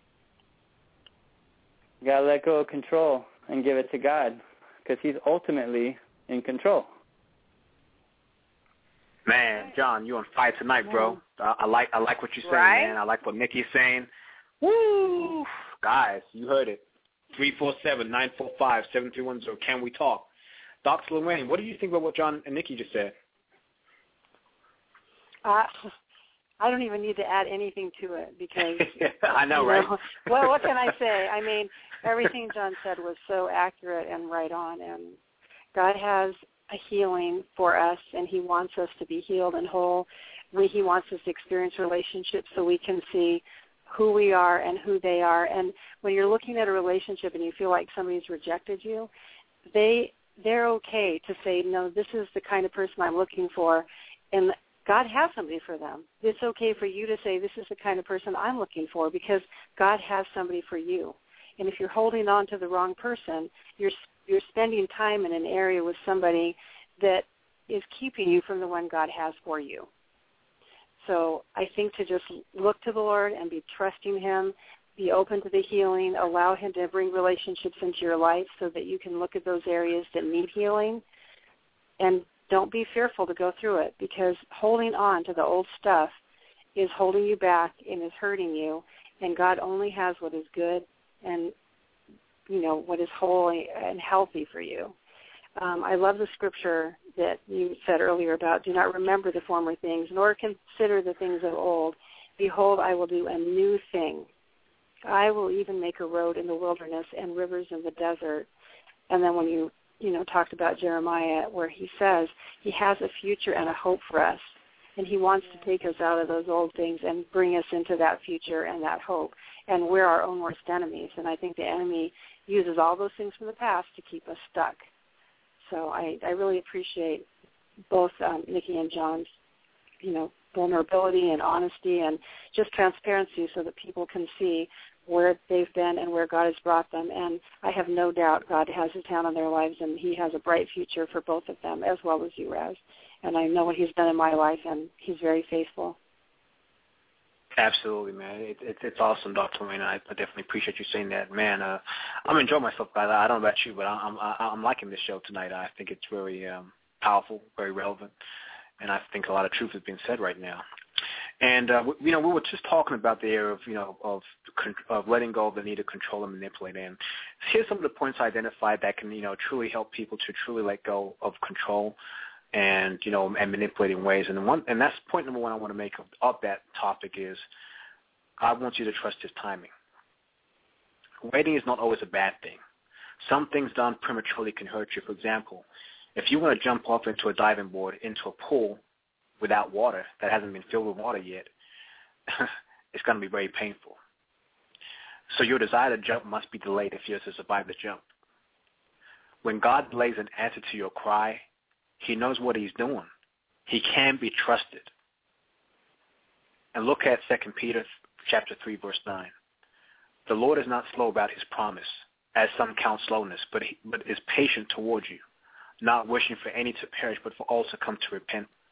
You got to let go of control and give it to God, because he's ultimately in control. Man, John, you on fire tonight, bro. I, I like I like what you're saying, right? man. I like what Nikki's saying. Woo! Guys, you heard it. three four seven, nine four five, seven three one zero. Can we talk? Doctor Lorraine, what do you think about what John and Nikki just said? Uh, I don't even need to add anything to it, because I know, you right? know, well, what can I say? I mean, everything John said was so accurate and right on, and God has a healing for us, and he wants us to be healed and whole. We, he wants us to experience relationships so we can see who we are and who they are. And when you're looking at a relationship and you feel like somebody's rejected you, they, they're okay to say, no, this is the kind of person I'm looking for, and God has somebody for them. It's okay for you to say, this is the kind of person I'm looking for, because God has somebody for you. And if you're holding on to the wrong person, you're you're spending time in an area with somebody that is keeping you from the one God has for you. So I think to just look to the Lord and be trusting him, be open to the healing, allow him to bring relationships into your life so that you can look at those areas that need healing, and don't be fearful to go through it, because holding on to the old stuff is holding you back and is hurting you, and God only has what is good and, you know, what is whole and healthy for you. Um, I love the scripture that you said earlier about, do not remember the former things, nor consider the things of old. Behold, I will do a new thing. I will even make a road in the wilderness and rivers in the desert. And then when you, you know, talked about Jeremiah, where he says he has a future and a hope for us, and he wants to take us out of those old things and bring us into that future and that hope. And we're our own worst enemies, and I think the enemy uses all those things from the past to keep us stuck. So I, I really appreciate both um, Nikki and John's, you know, vulnerability and honesty and just transparency so that people can see where they've been and where God has brought them. And I have no doubt God has his hand on their lives, and he has a bright future for both of them, as well as you, Raz. And I know what he's done in my life, and he's very faithful. Absolutely, man. It, it, it's awesome, Doctor Lorraine. I, I definitely appreciate you saying that, man. Uh, I'm enjoying myself, guys. I don't know about you, but I'm I'm, I'm liking this show tonight. I think it's very um, powerful, very relevant, and I think a lot of truth is being said right now. And uh, you know, we were just talking about the area of you know of of letting go of the need to control and manipulate. And here's some of the points I identified that can you know truly help people to truly let go of control and you know and manipulating ways. And one and that's point number one I want to make of, of that topic is God wants you to trust his timing. Waiting is not always a bad thing. Some things done prematurely can hurt you. For example, if you want to jump off into a diving board into a pool without water that hasn't been filled with water yet, it's going to be very painful. So your desire to jump must be delayed if you're to survive the jump. When God delays an answer to your cry, he knows what he's doing. He can be trusted. And look at Second Peter chapter three, verse nine. The Lord is not slow about his promise, as some count slowness, but, he, but is patient towards you, not wishing for any to perish, but for all to come to repentance.